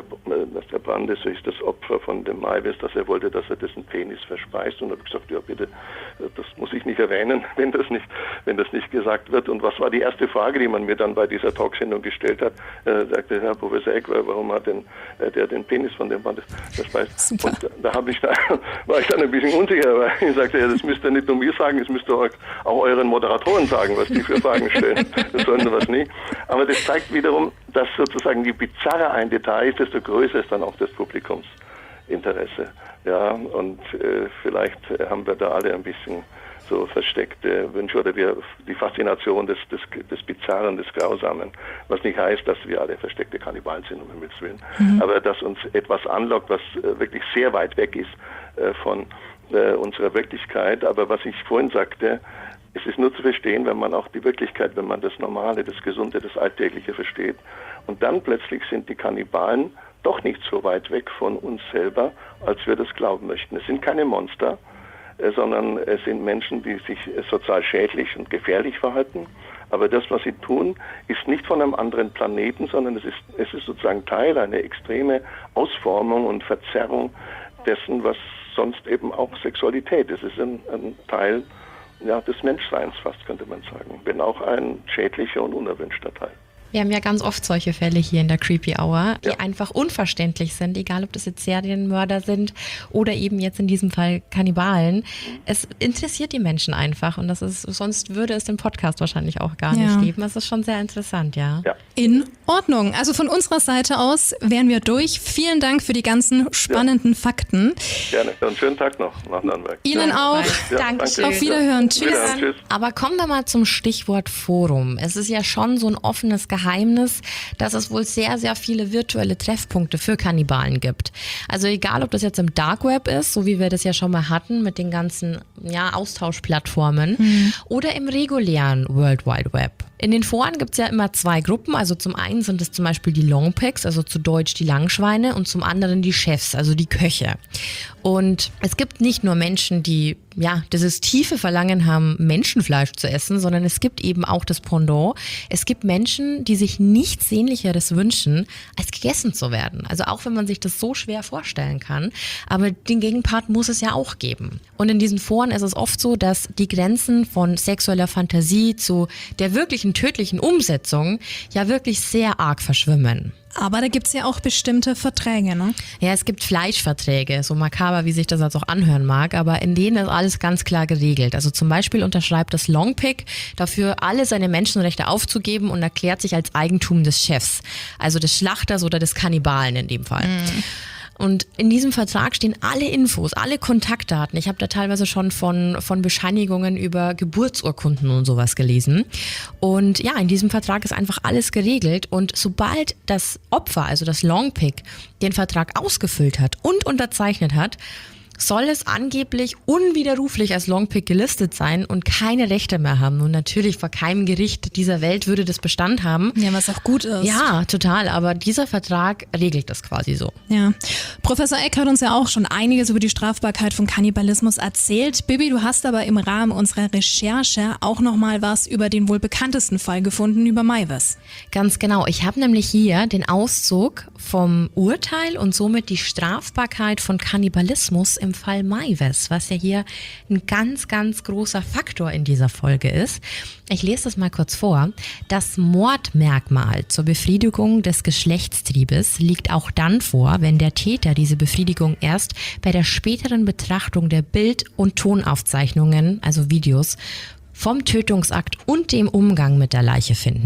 dass der Brandes, so ist das Opfer von dem Maivis, dass er wollte, dass er dessen Penis verspeist. Und da habe ich gesagt, ja bitte, das muss ich nicht erwähnen, wenn das nicht, wenn das nicht gesagt wird. Und was war die erste Frage, die man mir dann bei dieser Talksendung gestellt hat? Er sagte, Herr Professor Eck, warum hat denn der den Penis von dem Brandes verspeist? Super. Und da habe ich da, war ich dann ein bisschen unsicher, weil ich sagte, ja, das müsst ihr nicht nur mir sagen, das müsst ihr auch, auch euren Moderatoren sagen, was die für Fragen stellen. Das sollen sie was nicht. Aber das zeigt wiederum, dass sozusagen je bizarrer ein Detail ist, desto größer ist dann auch das Publikumsinteresse. Ja, und äh, vielleicht haben wir da alle ein bisschen so versteckte Wünsche oder wir, die Faszination des, des, des Bizarren, des Grausamen, was nicht heißt, dass wir alle versteckte Kannibalen sind, um Himmels Willen, mhm. aber dass uns etwas anlockt, was äh, wirklich sehr weit weg ist äh, von äh, unserer Wirklichkeit. Aber was ich vorhin sagte, es ist nur zu verstehen, wenn man auch die Wirklichkeit, wenn man das Normale, das Gesunde, das Alltägliche versteht. Und dann plötzlich sind die Kannibalen doch nicht so weit weg von uns selber, als wir das glauben möchten. Es sind keine Monster, sondern es sind Menschen, die sich sozial schädlich und gefährlich verhalten. Aber das, was sie tun, ist nicht von einem anderen Planeten, sondern es ist, es ist sozusagen Teil einer extreme Ausformung und Verzerrung dessen, was sonst eben auch Sexualität ist. Es ist ein, ein Teil ja, des Menschseins fast, könnte man sagen, wenn auch ein schädlicher und unerwünschter Teil. Wir haben ja ganz oft solche Fälle hier in der Creepy Hour, die ja. einfach unverständlich sind, egal ob das jetzt Serienmörder sind oder eben jetzt in diesem Fall Kannibalen. Es interessiert die Menschen einfach und das ist, sonst würde es den Podcast wahrscheinlich auch gar nicht ja. geben. Das ist schon sehr interessant, ja. ja. In Ordnung. Also von unserer Seite aus wären wir durch. Vielen Dank für die ganzen spannenden ja. Fakten. Gerne. Und schönen Tag noch nach Nürnberg. Ihnen ja, auch. Ja, Dankeschön. Auf Wiederhören. Tschüss. Wiederhören. Tschüss. Aber kommen wir mal zum Stichwort Forum. Es ist ja schon so ein offenes Geheimnis, dass es wohl sehr, sehr viele virtuelle Treffpunkte für Kannibalen gibt. Also egal, ob das jetzt im Dark Web ist, so wie wir das ja schon mal hatten mit den ganzen ja, Austauschplattformen, mhm. oder im regulären World Wide Web. In den Foren gibt es ja immer zwei Gruppen, also zum einen sind es zum Beispiel die Longpacks, also zu Deutsch die Langschweine, und zum anderen die Chefs, also die Köche. Und es gibt nicht nur Menschen, die ja dieses tiefe Verlangen haben, Menschenfleisch zu essen, sondern es gibt eben auch das Pendant. Es gibt Menschen, die sich nichts Sehnlicheres wünschen, als gegessen zu werden. Also auch wenn man sich das so schwer vorstellen kann. Aber den Gegenpart muss es ja auch geben. Und in diesen Foren ist es oft so, dass die Grenzen von sexueller Fantasie zu der wirklichen tödlichen Umsetzung ja wirklich sehr arg verschwimmen. Aber da gibt's ja auch bestimmte Verträge, ne? Ja, es gibt Fleischverträge, so makaber, wie sich das jetzt auch anhören mag, aber in denen ist alles ganz klar geregelt. Also zum Beispiel unterschreibt das Longpick dafür, alle seine Menschenrechte aufzugeben und erklärt sich als Eigentum des Chefs, also des Schlachters oder des Kannibalen in dem Fall. Mhm. Und in diesem Vertrag stehen alle Infos, alle Kontaktdaten. Ich habe da teilweise schon von, von Bescheinigungen über Geburtsurkunden und sowas gelesen. Und ja, in diesem Vertrag ist einfach alles geregelt. Und sobald das Opfer, also das Longpick, den Vertrag ausgefüllt hat und unterzeichnet hat, soll es angeblich unwiderruflich als Longpick gelistet sein und keine Rechte mehr haben. Und natürlich vor keinem Gericht dieser Welt würde das Bestand haben. Ja, was auch gut ist. Ja, total. Aber dieser Vertrag regelt das quasi so. Ja. Professor Eck hat uns ja auch schon einiges über die Strafbarkeit von Kannibalismus erzählt. Bibi, du hast aber im Rahmen unserer Recherche auch nochmal was über den wohl bekanntesten Fall gefunden, über Maivis. Ganz genau. Ich habe nämlich hier den Auszug vom Urteil und somit die Strafbarkeit von Kannibalismus im Fall Maivis, was ja hier ein ganz, ganz großer Faktor in dieser Folge ist. Ich lese das mal kurz vor. Das Mordmerkmal zur Befriedigung des Geschlechtstriebes liegt auch dann vor, wenn der Täter diese Befriedigung erst bei der späteren Betrachtung der Bild- und Tonaufzeichnungen, also Videos, vom Tötungsakt und dem Umgang mit der Leiche finden will.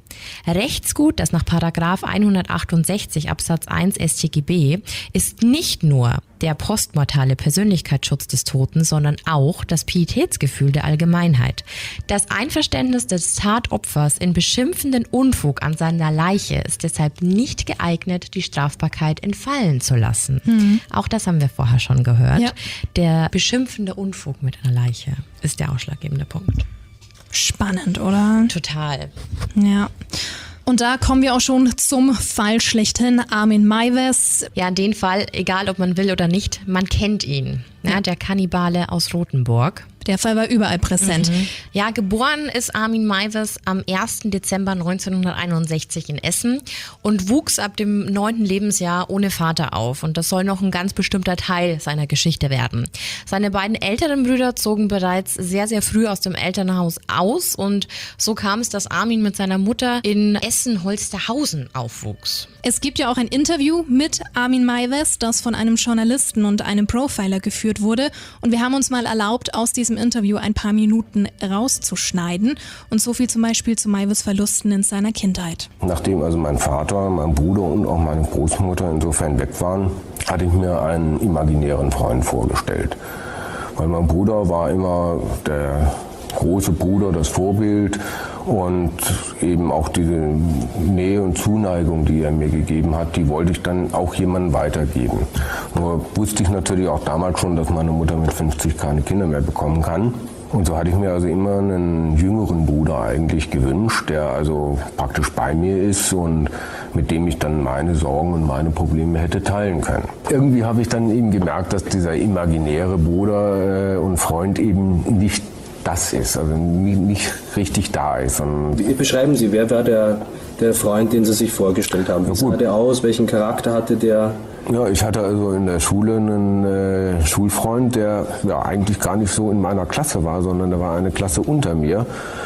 Rechtsgut, das nach Paragraph hundertachtundsechzig Absatz eins S t G B, ist nicht nur der postmortale Persönlichkeitsschutz des Toten, sondern auch das Pietätsgefühl der Allgemeinheit. Das Einverständnis des Tatopfers in beschimpfenden Unfug an seiner Leiche ist deshalb nicht geeignet, die Strafbarkeit entfallen zu lassen. Mhm. Auch das haben wir vorher schon gehört. Ja. Der beschimpfende Unfug mit einer Leiche ist der ausschlaggebende Punkt. Spannend, oder? Total. Ja. Und da kommen wir auch schon zum Fall schlechthin, Armin Meiwes. Ja, den Fall, egal ob man will oder nicht, man kennt ihn. Ja, der Kannibale aus Rothenburg. Der Fall war überall präsent. Mhm. Ja, geboren ist Armin Meiwes am ersten Dezember neunzehnhunderteinundsechzig in Essen und wuchs ab dem neunten Lebensjahr ohne Vater auf. Und das soll noch ein ganz bestimmter Teil seiner Geschichte werden. Seine beiden älteren Brüder zogen bereits sehr, sehr früh aus dem Elternhaus aus. Und so kam es, dass Armin mit seiner Mutter in Essen-Holsterhausen aufwuchs. Es gibt ja auch ein Interview mit Armin Meiwes, das von einem Journalisten und einem Profiler geführt wurde. Und wir haben uns mal erlaubt, aus diesem Interview ein paar Minuten rauszuschneiden. Und so viel zum Beispiel zu Meiwes Verlusten in seiner Kindheit. Nachdem also mein Vater, mein Bruder und auch meine Großmutter insofern weg waren, hatte ich mir einen imaginären Freund vorgestellt. Weil mein Bruder war immer der große Bruder, das Vorbild und eben auch diese Nähe und Zuneigung, die er mir gegeben hat, die wollte ich dann auch jemandem weitergeben. Nur wusste ich natürlich auch damals schon, dass meine Mutter mit fünfzig keine Kinder mehr bekommen kann. Und so hatte ich mir also immer einen jüngeren Bruder eigentlich gewünscht, der also praktisch bei mir ist und mit dem ich dann meine Sorgen und meine Probleme hätte teilen können. Irgendwie habe ich dann eben gemerkt, dass dieser imaginäre Bruder äh, und Freund eben nicht das ist, also nicht richtig da ist. Und beschreiben Sie, wer war der, der Freund, den Sie sich vorgestellt haben? Wie sah der aus? Welchen Charakter hatte der? Ja, ich hatte also in der Schule einen äh, Schulfreund, der ja eigentlich gar nicht so in meiner Klasse war, sondern der war eine Klasse unter mir.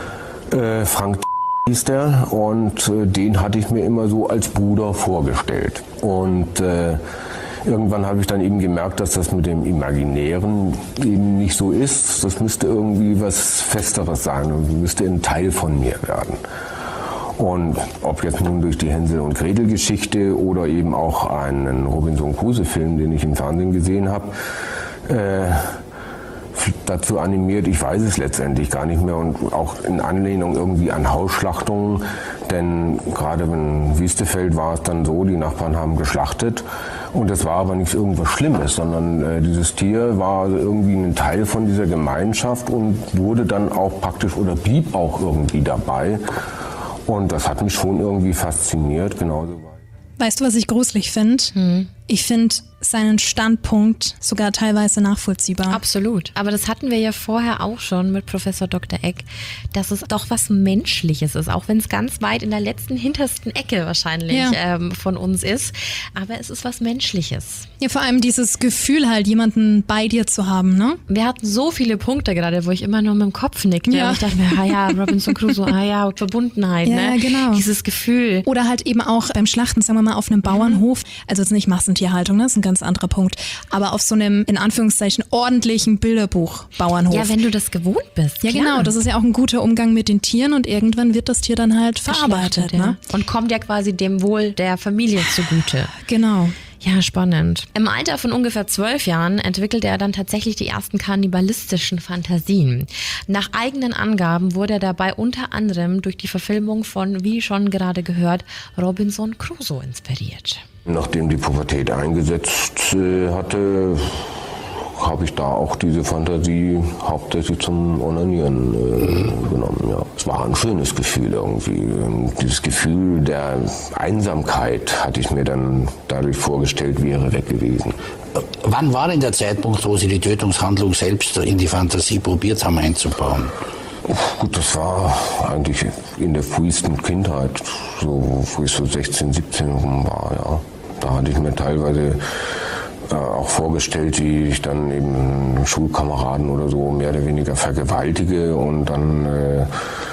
Äh, Frank hieß der und äh, den hatte ich mir immer so als Bruder vorgestellt. Und äh, Irgendwann habe ich dann eben gemerkt, dass das mit dem Imaginären eben nicht so ist. Das müsste irgendwie was Festeres sein und müsste ein Teil von mir werden. Und ob jetzt nun durch die Hänsel- und Gretel-Geschichte oder eben auch einen Robinson-Crusoe-Film, den ich im Fernsehen gesehen habe, äh, dazu animiert, ich weiß es letztendlich gar nicht mehr und auch in Anlehnung irgendwie an Hausschlachtungen, denn gerade in Wüstefeld war es dann so, die Nachbarn haben geschlachtet und es war aber nicht irgendwas Schlimmes, sondern äh, dieses Tier war irgendwie ein Teil von dieser Gemeinschaft und wurde dann auch praktisch oder blieb auch irgendwie dabei und das hat mich schon irgendwie fasziniert, genauso. Weißt du, was ich gruselig finde? Hm. Ich finde seinen Standpunkt sogar teilweise nachvollziehbar. Absolut. Aber das hatten wir ja vorher auch schon mit Professor Doktor Eck, dass es doch was Menschliches ist, auch wenn es ganz weit in der letzten, hintersten Ecke wahrscheinlich ja. ähm, von uns ist. Aber es ist was Menschliches. Ja, vor allem dieses Gefühl halt, jemanden bei dir zu haben, ne? Wir hatten so viele Punkte gerade, wo ich immer nur mit dem Kopf nickte. Ja. Und ich dachte mir, ah ja, Robinson Crusoe, ah ja, Verbundenheit, ja, ne? Genau. Dieses Gefühl. Oder halt eben auch beim Schlachten, sagen wir mal, auf einem Bauernhof. Also jetzt nicht Massentierhaltung, ne? Das ist ein ganz anderer Punkt. Aber auf so einem, in Anführungszeichen, ordentlichen Bilderbuch-Bauernhof. Ja, wenn du das gewohnt bist. Ja, klar. Genau. Das ist ja auch ein guter Umgang mit den Tieren und irgendwann wird das Tier dann halt verarbeitet. Ja. Ne? Und kommt ja quasi dem Wohl der Familie zugute. Genau. Ja, spannend. Im Alter von ungefähr zwölf Jahren entwickelte er dann tatsächlich die ersten kannibalistischen Fantasien. Nach eigenen Angaben wurde er dabei unter anderem durch die Verfilmung von, wie schon gerade gehört, Robinson Crusoe inspiriert. Nachdem die Pubertät eingesetzt äh, hatte, habe ich da auch diese Fantasie hauptsächlich zum Onanieren äh, genommen. Ja. Es war ein schönes Gefühl irgendwie. Dieses Gefühl der Einsamkeit hatte ich mir dann dadurch vorgestellt, wäre weg gewesen. Wann war denn der Zeitpunkt, wo Sie die Tötungshandlung selbst in die Fantasie probiert haben einzubauen? Gut, das war eigentlich in der frühesten Kindheit, so wo ich so sechzehn, siebzehn rum war. Ja. Da hatte ich mir teilweise äh, auch vorgestellt, wie ich dann eben Schulkameraden oder so mehr oder weniger vergewaltige und dann äh,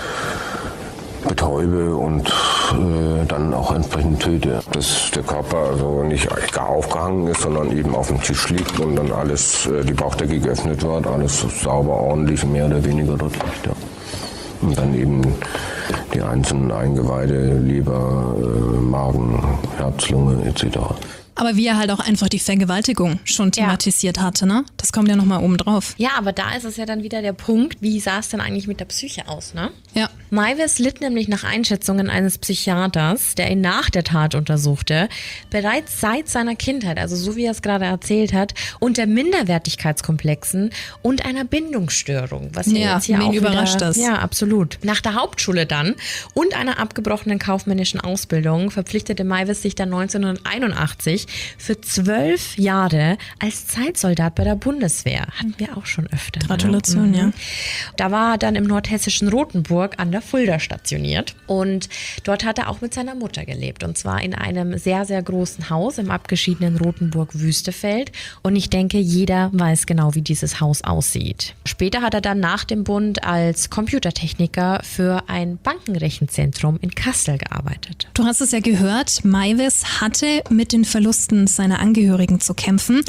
betäube und äh, dann auch entsprechend töte. Dass der Körper also nicht gar aufgehangen ist, sondern eben auf dem Tisch liegt und dann alles, äh, die Bauchdecke geöffnet wird, alles sauber, ordentlich, mehr oder weniger dort liegt. Ja. Und dann eben die einzelnen Eingeweide, Leber, äh, Magen, Herz, Lunge et cetera. Aber wie er halt auch einfach die Vergewaltigung schon thematisiert ja. hatte, ne? Das kommt ja nochmal oben drauf. Ja, aber da ist es ja dann wieder der Punkt, wie sah es denn eigentlich mit der Psyche aus, ne? Ja. Meiwes litt nämlich nach Einschätzungen eines Psychiaters, der ihn nach der Tat untersuchte, bereits seit seiner Kindheit, also so wie er es gerade erzählt hat, unter Minderwertigkeitskomplexen und einer Bindungsstörung. Was ja, jetzt hier wen auch überrascht wieder, das? Ja, absolut. Nach der Hauptschule dann und einer abgebrochenen kaufmännischen Ausbildung verpflichtete Meiwes sich dann neunzehnhunderteinundachtzig für zwölf Jahre als Zeitsoldat bei der Bundeswehr. Hatten wir auch schon öfter. Gratulation, ne? ja. Da war er dann im nordhessischen Rothenburg an der Fulda stationiert und dort hat er auch mit seiner Mutter gelebt und zwar in einem sehr, sehr großen Haus im abgeschiedenen Rothenburg-Wüstefeld und ich denke, jeder weiß genau, wie dieses Haus aussieht. Später hat er dann nach dem Bund als Computertechniker für ein Bankenrechenzentrum in Kassel gearbeitet. Du hast es ja gehört, Meiwes hatte mit den Verlusten seiner Angehörigen zu kämpfen.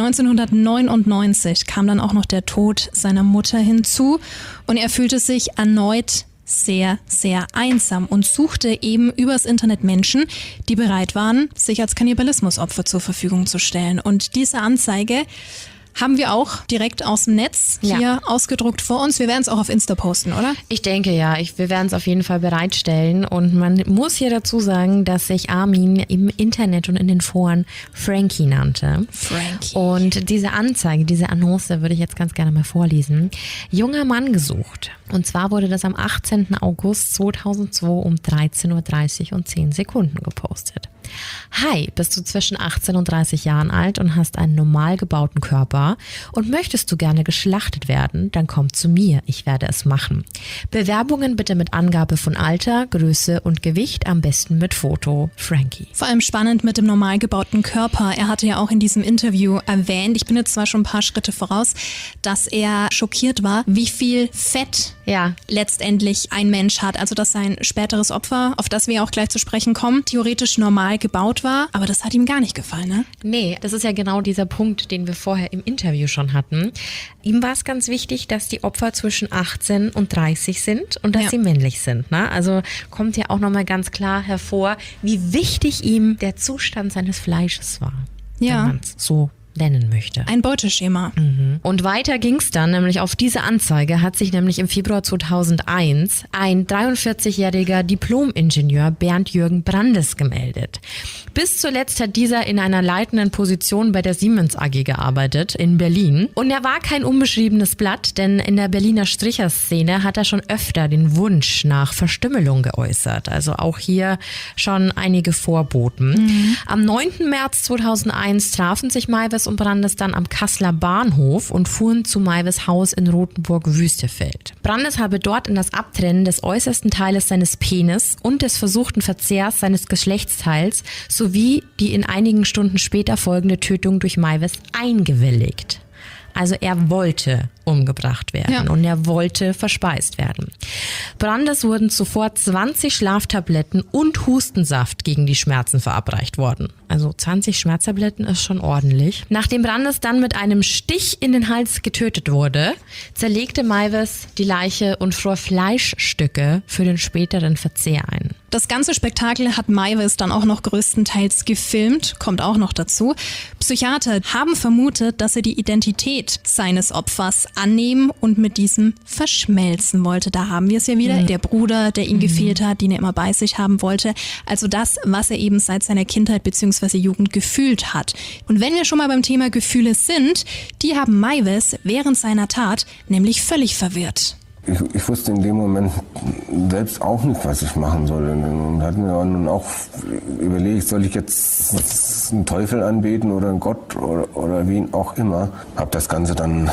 neunzehnhundertneunundneunzig kam dann auch noch der Tod seiner Mutter hinzu und er fühlte sich erneut sehr, sehr einsam und suchte eben übers Internet Menschen, die bereit waren, sich als Kannibalismusopfer zur Verfügung zu stellen. Und diese Anzeige haben wir auch direkt aus dem Netz hier ja. ausgedruckt vor uns. Wir werden es auch auf Insta posten, oder? Ich denke ja, ich, wir werden es auf jeden Fall bereitstellen. Und man muss hier dazu sagen, dass sich Armin im Internet und in den Foren Frankie nannte. Frankie. Und diese Anzeige, diese Annonce würde ich jetzt ganz gerne mal vorlesen. Junger Mann gesucht. Und zwar wurde das am achtzehnten August zweitausendzwei um dreizehn Uhr dreißig und zehn Sekunden gepostet. Hi, bist du zwischen achtzehn und dreißig Jahren alt und hast einen normal gebauten Körper und möchtest du gerne geschlachtet werden, dann komm zu mir, ich werde es machen. Bewerbungen bitte mit Angabe von Alter, Größe und Gewicht, am besten mit Foto. Frankie. Vor allem spannend mit dem normal gebauten Körper. Er hatte ja auch in diesem Interview erwähnt, ich bin jetzt zwar schon ein paar Schritte voraus, dass er schockiert war, wie viel Fett ja. letztendlich ein Mensch hat. Also dass sein späteres Opfer, auf das wir auch gleich zu sprechen kommen, theoretisch normal gebaut war, aber das hat ihm gar nicht gefallen, ne? Nee, das ist ja genau dieser Punkt, den wir vorher im Interview schon hatten. Ihm war es ganz wichtig, dass die Opfer zwischen achtzehn und dreißig sind und dass ja. sie männlich sind, ne? Also kommt ja auch nochmal ganz klar hervor, wie wichtig ihm der Zustand seines Fleisches war. Ja. Wenn man es so nennen möchte. Ein Beuteschema. Mhm. Und weiter ging's dann, nämlich auf diese Anzeige hat sich nämlich im Februar zweitausendeins ein dreiundvierzigjähriger Diplom-Ingenieur Bernd Jürgen Brandes gemeldet. Bis zuletzt hat dieser in einer leitenden Position bei der Siemens A G gearbeitet in Berlin. Und er war kein unbeschriebenes Blatt, denn in der Berliner Stricherszene hat er schon öfter den Wunsch nach Verstümmelung geäußert. Also auch hier schon einige Vorboten. Mhm. Am neunten März zweitausendeins trafen sich Meiwes und Brandes dann am Kasseler Bahnhof und fuhren zu Meiwes Haus in Rothenburg-Wüstefeld. Brandes habe dort in das Abtrennen des äußersten Teiles seines Penis und des versuchten Verzehrs seines Geschlechtsteils sowie die in einigen Stunden später folgende Tötung durch Meiwes eingewilligt. Also er wollte umgebracht werden ja. und er wollte verspeist werden. Brandes wurden zuvor zwanzig Schlaftabletten und Hustensaft gegen die Schmerzen verabreicht worden. Also zwanzig Schmerztabletten ist schon ordentlich. Nachdem Brandes dann mit einem Stich in den Hals getötet wurde, zerlegte Meiwes die Leiche und fror Fleischstücke für den späteren Verzehr ein. Das ganze Spektakel hat Meiwes dann auch noch größtenteils gefilmt, kommt auch noch dazu. Psychiater haben vermutet, dass er die Identität seines Opfers annehmen und mit diesem verschmelzen wollte. Da haben wir es ja wieder. Mhm. Der Bruder, der ihm mhm. gefehlt hat, den er immer bei sich haben wollte. Also das, was er eben seit seiner Kindheit bzw. Jugend gefühlt hat. Und wenn wir schon mal beim Thema Gefühle sind, die haben Meiwes während seiner Tat nämlich völlig verwirrt. Ich, ich wusste in dem Moment selbst auch nicht, was ich machen soll. Und hatte mir dann auch überlegt, soll ich jetzt einen Teufel anbeten oder einen Gott oder, oder wen auch immer. Hab das Ganze dann,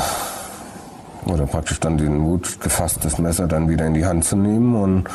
oder praktisch dann den Mut gefasst, das Messer dann wieder in die Hand zu nehmen und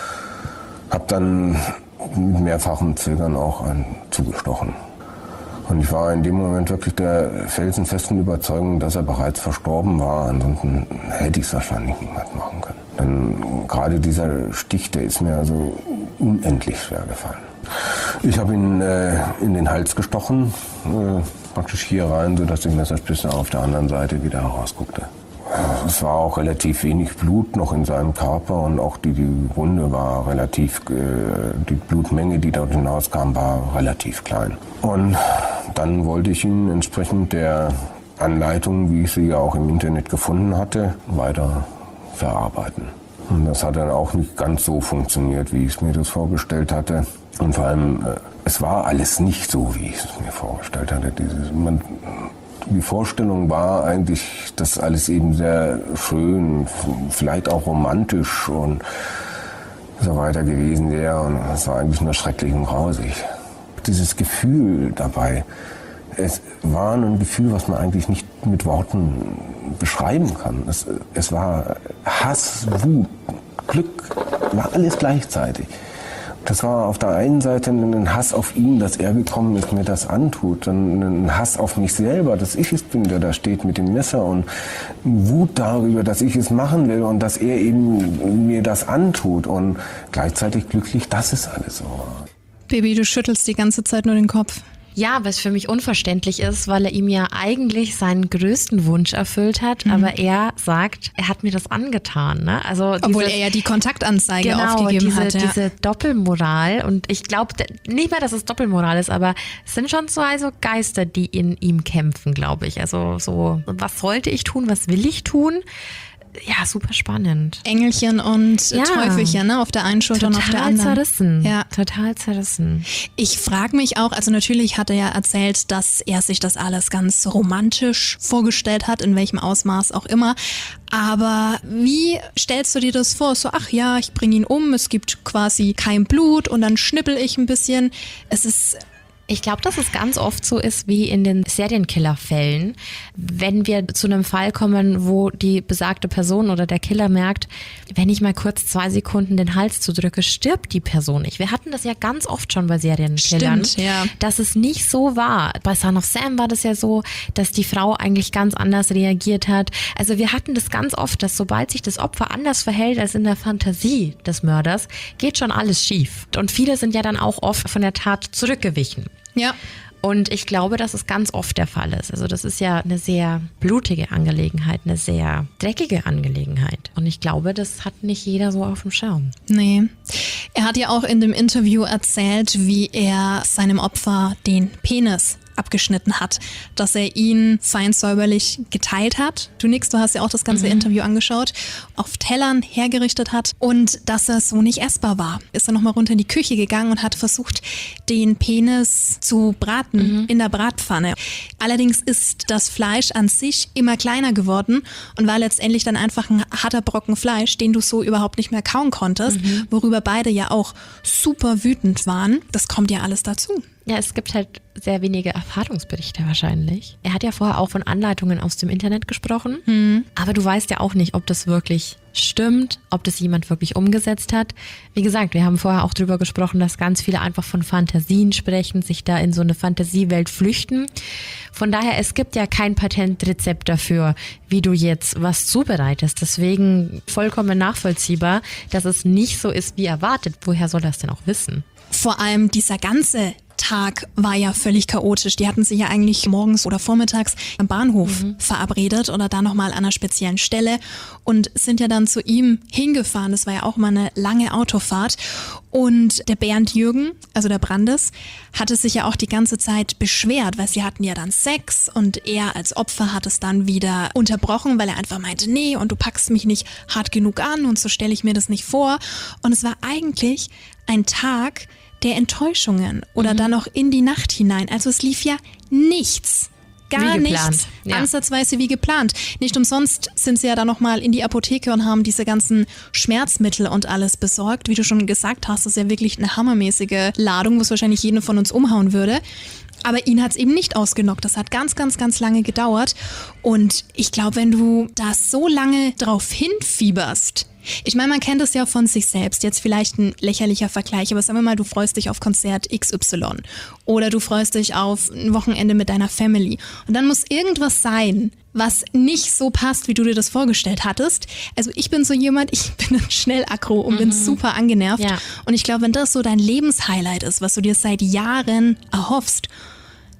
hab dann mit mehrfachem Zögern auch einen zugestochen. Und ich war in dem Moment wirklich der felsenfesten Überzeugung, dass er bereits verstorben war. Ansonsten hätte ich es wahrscheinlich niemals machen können. Denn gerade dieser Stich, der ist mir also unendlich schwer gefallen. Ich habe ihn äh, in den Hals gestochen, äh, praktisch hier rein, sodass die Messerspitze auf der anderen Seite wieder herausguckte. es war auch relativ wenig Blut noch in seinem Körper und auch die, die Wunde war relativ, äh, die Blutmenge, die dort hinauskam, war relativ klein. Und dann wollte ich ihn entsprechend der Anleitung, wie ich sie ja auch im Internet gefunden hatte, weiter verarbeiten. Und das hat dann auch nicht ganz so funktioniert, wie ich mir das vorgestellt hatte. Und vor allem, es war alles nicht so, wie ich es mir vorgestellt hatte. Dieses, man, die Vorstellung war eigentlich, dass alles eben sehr schön, vielleicht auch romantisch und so weiter gewesen wäre. Und es war eigentlich nur schrecklich und grausig. Dieses Gefühl dabei, es war ein Gefühl, was man eigentlich nicht mit Worten beschreiben kann. Es, es war Hass, Wut, Glück, war alles gleichzeitig. Das war auf der einen Seite ein Hass auf ihn, dass er gekommen ist, mir das antut. Dann ein Hass auf mich selber, dass ich es bin, der da steht mit dem Messer. Und Wut darüber, dass ich es machen will und dass er eben mir das antut. Und gleichzeitig glücklich, dass es alles so war. Baby, du schüttelst die ganze Zeit nur den Kopf. Ja, was für mich unverständlich ist, weil er ihm ja eigentlich seinen größten Wunsch erfüllt hat, mhm. aber er sagt, er hat mir das angetan. Ne? Also Obwohl dieses, er ja die Kontaktanzeige genau, aufgegeben diese, hat. Ja. diese Doppelmoral, und ich glaube nicht mehr, dass es Doppelmoral ist, aber es sind schon so also Geister, die in ihm kämpfen, glaube ich. Also so, was sollte ich tun, was will ich tun? Ja, super spannend. Engelchen und ja. Teufelchen, ne? Auf der einen Schulter total und auf der anderen. Zerrissen. Ja, total zerrissen. Ich frage mich auch, also natürlich hat er ja erzählt, dass er sich das alles ganz romantisch vorgestellt hat, in welchem Ausmaß auch immer. Aber wie stellst du dir das vor? So, ach ja, ich bringe ihn um, es gibt quasi kein Blut und dann schnippel ich ein bisschen. Es ist... Ich glaube, dass es ganz oft so ist wie in den Serienkiller-Fällen. Wenn wir zu einem Fall kommen, wo die besagte Person oder der Killer merkt, wenn ich mal kurz zwei Sekunden den Hals zudrücke, stirbt die Person nicht. Wir hatten das ja ganz oft schon bei Serienkillern, Stimmt, ja. dass es nicht so war. Bei Son of Sam war das ja so, dass die Frau eigentlich ganz anders reagiert hat. Also wir hatten das ganz oft, dass sobald sich das Opfer anders verhält als in der Fantasie des Mörders, geht schon alles schief. Und viele sind ja dann auch oft von der Tat zurückgewichen. Ja. Und ich glaube, dass es ganz oft der Fall ist. Also das ist ja eine sehr blutige Angelegenheit, eine sehr dreckige Angelegenheit. Und ich glaube, das hat nicht jeder so auf dem Schirm. Nee. Er hat ja auch in dem Interview erzählt, wie er seinem Opfer den Penis abgeschnitten hat, dass er ihn fein säuberlich geteilt hat. Du nix, du hast ja auch das ganze mhm. Interview angeschaut, auf Tellern hergerichtet hat und dass er so nicht essbar war. Ist er nochmal runter in die Küche gegangen und hat versucht, den Penis zu braten mhm. in der Bratpfanne. Allerdings ist das Fleisch an sich immer kleiner geworden und war letztendlich dann einfach ein harter Brocken Fleisch, den du so überhaupt nicht mehr kauen konntest, mhm. worüber beide ja auch super wütend waren. Das kommt ja alles dazu. Ja, es gibt halt sehr wenige Erfahrungsberichte wahrscheinlich. Er hat ja vorher auch von Anleitungen aus dem Internet gesprochen, hm. aber du weißt ja auch nicht, ob das wirklich stimmt, ob das jemand wirklich umgesetzt hat. Wie gesagt, wir haben vorher auch drüber gesprochen, dass ganz viele einfach von Fantasien sprechen, sich da in so eine Fantasiewelt flüchten. Von daher, es gibt ja kein Patentrezept dafür, wie du jetzt was zubereitest. Deswegen vollkommen nachvollziehbar, dass es nicht so ist, wie erwartet. Woher soll das denn auch wissen? Vor allem dieser ganze Tag war ja völlig chaotisch. Die hatten sich ja eigentlich morgens oder vormittags am Bahnhof mhm. verabredet oder da nochmal an einer speziellen Stelle und sind ja dann zu ihm hingefahren. Das war ja auch mal eine lange Autofahrt. Und der Bernd Jürgen, also der Brandes, hatte sich ja auch die ganze Zeit beschwert, weil sie hatten ja dann Sex und er als Opfer hat es dann wieder unterbrochen, weil er einfach meinte, nee, und du packst mich nicht hart genug an und so stelle ich mir das nicht vor. Und es war eigentlich ein Tag der Enttäuschungen oder mhm. dann noch in die Nacht hinein. Also es lief ja nichts. Gar nichts. Ja. Ansatzweise wie geplant. Nicht umsonst sind sie ja dann nochmal in die Apotheke und haben diese ganzen Schmerzmittel und alles besorgt. Wie du schon gesagt hast, das ist ja wirklich eine hammermäßige Ladung, was wahrscheinlich jeden von uns umhauen würde. Aber ihn hat es eben nicht ausgenockt. Das hat ganz, ganz, ganz lange gedauert. Und ich glaube, wenn du da so lange drauf hinfieberst, ich meine, man kennt es ja von sich selbst. Jetzt vielleicht ein lächerlicher Vergleich, aber sagen wir mal, du freust dich auf Konzert X Y oder du freust dich auf ein Wochenende mit deiner Family. Und dann muss irgendwas sein, was nicht so passt, wie du dir das vorgestellt hattest. Also ich bin so jemand, ich bin schnell aggro und mhm. bin super angenervt. Ja. Und ich glaube, wenn das so dein Lebenshighlight ist, was du dir seit Jahren erhoffst,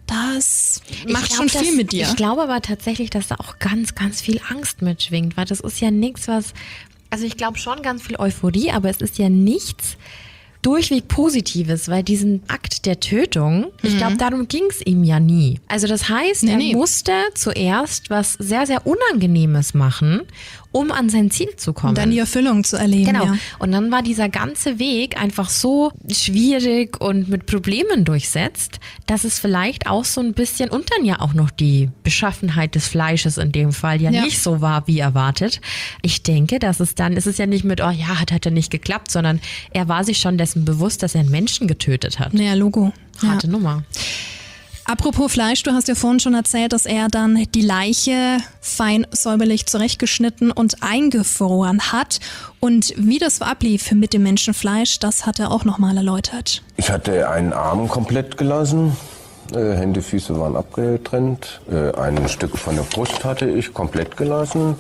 das macht glaub, schon viel das, mit dir. Ich glaube aber tatsächlich, dass da auch ganz, ganz viel Angst mitschwingt, weil das ist ja nichts, was, also ich glaube schon ganz viel Euphorie, aber es ist ja nichts durchweg Positives, weil diesen Akt der Tötung, ich Mhm. glaube, darum ging es ihm ja nie. Also das heißt, Nee, er nee. musste zuerst was sehr, sehr Unangenehmes machen, um an sein Ziel zu kommen. Und dann die Erfüllung zu erleben. Genau. Ja. Und dann war dieser ganze Weg einfach so schwierig und mit Problemen durchsetzt, dass es vielleicht auch so ein bisschen und dann ja auch noch die Beschaffenheit des Fleisches in dem Fall ja, Ja. nicht so war wie erwartet. Ich denke, dass es dann, es ist ja nicht mit, oh ja, hat, hat ja nicht geklappt, sondern er war sich schon dessen bewusst, dass er einen Menschen getötet hat. Naja, Logo. Ja. Harte Nummer. Apropos Fleisch, du hast ja vorhin schon erzählt, dass er dann die Leiche fein säuberlich zurechtgeschnitten und eingefroren hat. Und wie das ablief mit dem Menschenfleisch, das hat er auch nochmal erläutert. Ich hatte einen Arm komplett gelassen, äh, Hände, Füße waren abgetrennt, äh, ein Stück von der Brust hatte ich komplett gelassen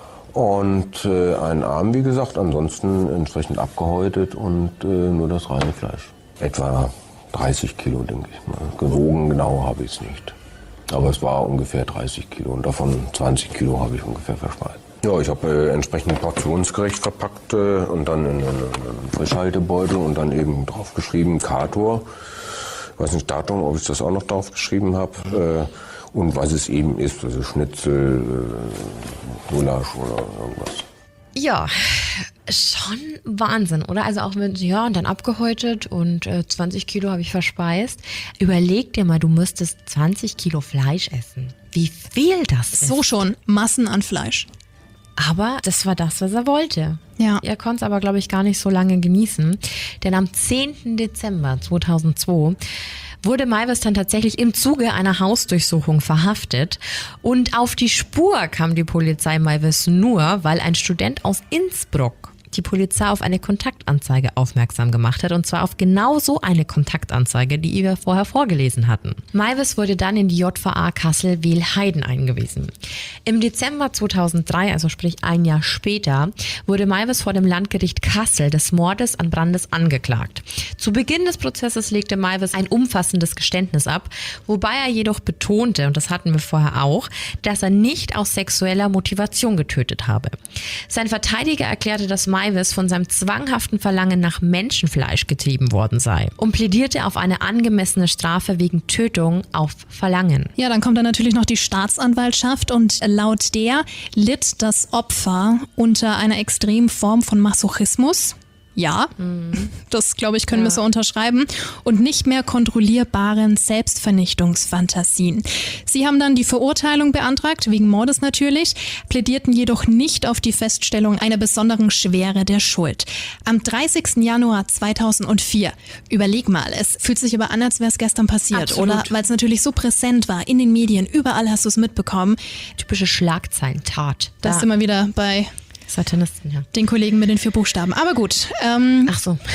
und äh, einen Arm, wie gesagt, ansonsten entsprechend abgehäutet und äh, nur das reine Fleisch. Etwa dreißig Kilo, denke ich mal. Gewogen genau habe ich es nicht. Aber es war ungefähr dreißig Kilo und davon zwanzig Kilo habe ich ungefähr verspeist. Ja, ich habe äh, entsprechend portionsgerecht verpackt äh, und dann in einen Frischhaltebeutel und dann eben draufgeschrieben Kator. Ich weiß nicht Datum, ob ich das auch noch draufgeschrieben habe. Äh, und was es eben ist, also Schnitzel, äh, Gulasch oder irgendwas. Ja, schon Wahnsinn, oder? Also auch mit, ja, und dann abgehäutet und äh, zwanzig Kilo habe ich verspeist. Überleg dir mal, du müsstest zwanzig Kilo Fleisch essen. Wie viel das ist. So schon, Massen an Fleisch. Aber das war das, was er wollte. Ja. Er konnte es aber, glaube ich, gar nicht so lange genießen. Denn am zehnten Dezember zweitausendzwei wurde Meiwes dann tatsächlich im Zuge einer Hausdurchsuchung verhaftet. Und auf die Spur kam die Polizei Meiwes nur, weil ein Student aus Innsbruck die Polizei auf eine Kontaktanzeige aufmerksam gemacht hat. Und zwar auf genau so eine Kontaktanzeige, die wir vorher vorgelesen hatten. Meiwes wurde dann in die J V A Kassel-Wehlheiden eingewiesen. Im Dezember zweitausenddrei, also sprich ein Jahr später, wurde Meiwes vor dem Landgericht Kassel des Mordes an Brandes angeklagt. Zu Beginn des Prozesses legte Meiwes ein umfassendes Geständnis ab, wobei er jedoch betonte, und das hatten wir vorher auch, dass er nicht aus sexueller Motivation getötet habe. Sein Verteidiger erklärte, dass Meiwes von seinem zwanghaften Verlangen nach Menschenfleisch getrieben worden sei und plädierte auf eine angemessene Strafe wegen Tötung auf Verlangen. Ja, dann kommt dann natürlich noch die Staatsanwaltschaft und laut der litt das Opfer unter einer extremen Form von Masochismus. Ja, mhm. das glaube ich, können ja. wir so unterschreiben. Und nicht mehr kontrollierbaren Selbstvernichtungsfantasien. Sie haben dann die Verurteilung beantragt, wegen Mordes natürlich, plädierten jedoch nicht auf die Feststellung einer besonderen Schwere der Schuld. Am dreißigsten Januar zweitausendvier, überleg mal, es fühlt sich aber an, als wäre es gestern passiert, Absolut. Oder? Weil es natürlich so präsent war, in den Medien, überall hast du es mitbekommen. Typische Schlagzeilen-Tat. Das Da. sind wir wieder bei Satanisten, ja. den Kollegen mit den vier Buchstaben. Aber gut. Ähm, Ach so.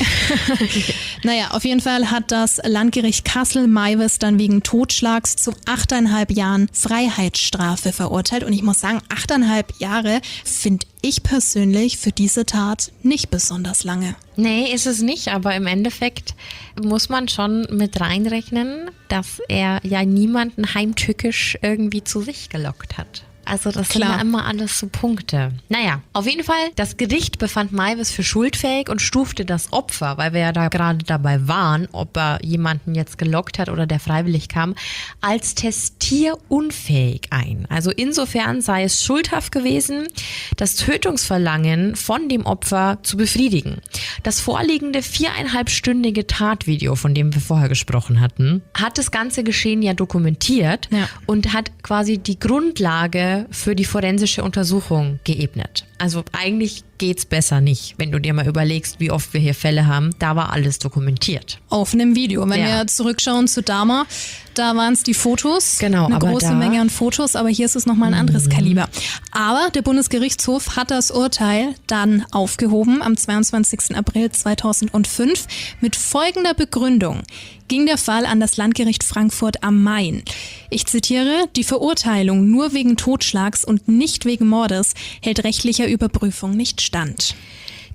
Naja, auf jeden Fall hat das Landgericht Kassel Meiwes dann wegen Totschlags zu achteinhalb Jahren Freiheitsstrafe verurteilt. Und ich muss sagen, achteinhalb Jahre finde ich persönlich für diese Tat nicht besonders lange. Nee, ist es nicht, aber im Endeffekt muss man schon mit reinrechnen, dass er ja niemanden heimtückisch irgendwie zu sich gelockt hat. Also das Klar. sind ja immer alles so Punkte. Naja, auf jeden Fall, das Gericht befand Meiwes für schuldfähig und stufte das Opfer, weil wir ja da gerade dabei waren, ob er jemanden jetzt gelockt hat oder der freiwillig kam, als testierunfähig ein. Also insofern sei es schuldhaft gewesen, das Tötungsverlangen von dem Opfer zu befriedigen. Das vorliegende viereinhalbstündige Tatvideo, von dem wir vorher gesprochen hatten, hat das ganze Geschehen ja dokumentiert Ja. und hat quasi die Grundlage für die forensische Untersuchung geebnet. Also eigentlich geht's besser nicht, wenn du dir mal überlegst, wie oft wir hier Fälle haben. Da war alles dokumentiert. Auf einem Video. Wenn Ja. wir zurückschauen zu Dahmer, da waren es die Fotos. Genau, Eine aber große da- Menge an Fotos, aber hier ist es nochmal ein anderes Kaliber. Aber der Bundesgerichtshof hat das Urteil dann aufgehoben am zweiundzwanzigsten April zweitausendfünf mit folgender Begründung. Ging der Fall an das Landgericht Frankfurt am Main. Ich zitiere, die Verurteilung nur wegen Totschlags und nicht wegen Mordes hält rechtlicher Überprüfung nicht stand.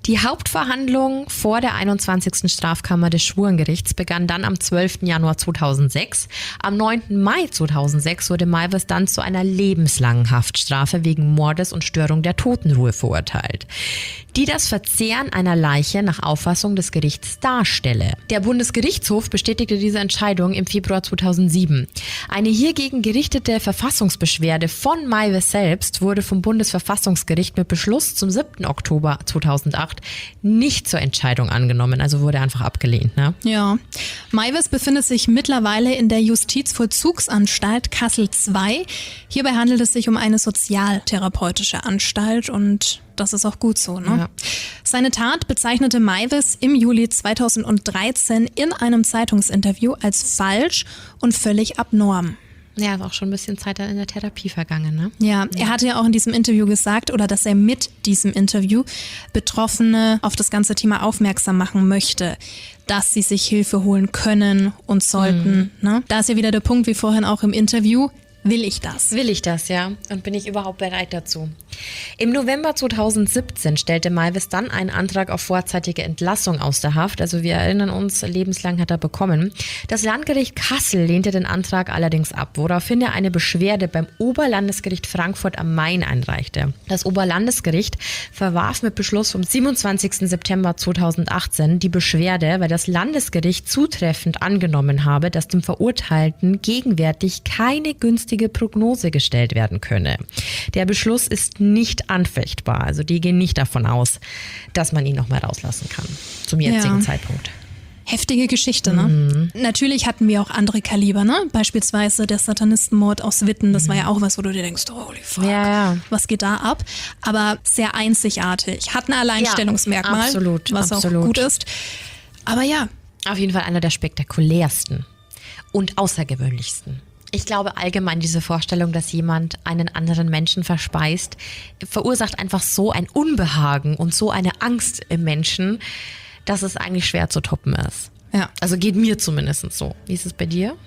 Die Hauptverhandlung vor der einundzwanzigsten Strafkammer des Schwurengerichts begann dann am zwölften Januar zweitausendsechs. Am neunten Mai zweitausendsechs wurde Meiwes dann zu einer lebenslangen Haftstrafe wegen Mordes und Störung der Totenruhe verurteilt, die das Verzehren einer Leiche nach Auffassung des Gerichts darstelle. Der Bundesgerichtshof bestätigte diese Entscheidung im Februar zweitausendsieben. Eine hiergegen gerichtete Verfassungsbeschwerde von Meiwes selbst wurde vom Bundesverfassungsgericht mit Beschluss zum siebten Oktober zweitausendacht nicht zur Entscheidung angenommen, also wurde einfach abgelehnt. Ne? Ja, Meiwes befindet sich mittlerweile in der Justizvollzugsanstalt Kassel zwei. Hierbei handelt es sich um eine sozialtherapeutische Anstalt und das ist auch gut so. Ne? Ja. Seine Tat bezeichnete Meiwes im Juli zweitausenddreizehn in einem Zeitungsinterview als falsch und völlig abnorm. Ja, ist auch schon ein bisschen Zeit in der Therapie vergangen, ne? Ja, er hatte ja auch in diesem Interview gesagt, oder dass er mit diesem Interview Betroffene auf das ganze Thema aufmerksam machen möchte, dass sie sich Hilfe holen können und sollten. Mhm. Ne? Da ist ja wieder der Punkt, wie vorhin auch im Interview. Will ich das? Will ich das, ja. Und bin ich überhaupt bereit dazu? Im November zweitausendsiebzehn stellte Meiwes dann einen Antrag auf vorzeitige Entlassung aus der Haft. Also wir erinnern uns, lebenslang hat er bekommen. Das Landgericht Kassel lehnte den Antrag allerdings ab, woraufhin er eine Beschwerde beim Oberlandesgericht Frankfurt am Main einreichte. Das Oberlandesgericht verwarf mit Beschluss vom siebenundzwanzigsten September zweitausendachtzehn die Beschwerde, weil das Landesgericht zutreffend angenommen habe, dass dem Verurteilten gegenwärtig keine günstige Prognose gestellt werden könne. Der Beschluss ist nicht anfechtbar, also die gehen nicht davon aus, dass man ihn nochmal rauslassen kann, zum jetzigen ja. Zeitpunkt. Heftige Geschichte, ne? Mhm. Natürlich hatten wir auch andere Kaliber, ne? Beispielsweise der Satanistenmord aus Witten, das mhm. war ja auch was, wo du dir denkst, holy fuck, ja, ja. was geht da ab? Aber sehr einzigartig, hat ein Alleinstellungsmerkmal, ja, absolut, was absolut. auch gut ist. Aber ja. Auf jeden Fall einer der spektakulärsten und außergewöhnlichsten. Ich glaube allgemein diese Vorstellung, dass jemand einen anderen Menschen verspeist, verursacht einfach so ein Unbehagen und so eine Angst im Menschen, dass es eigentlich schwer zu toppen ist. Ja. Also geht mir zumindest so. Wie ist es bei dir?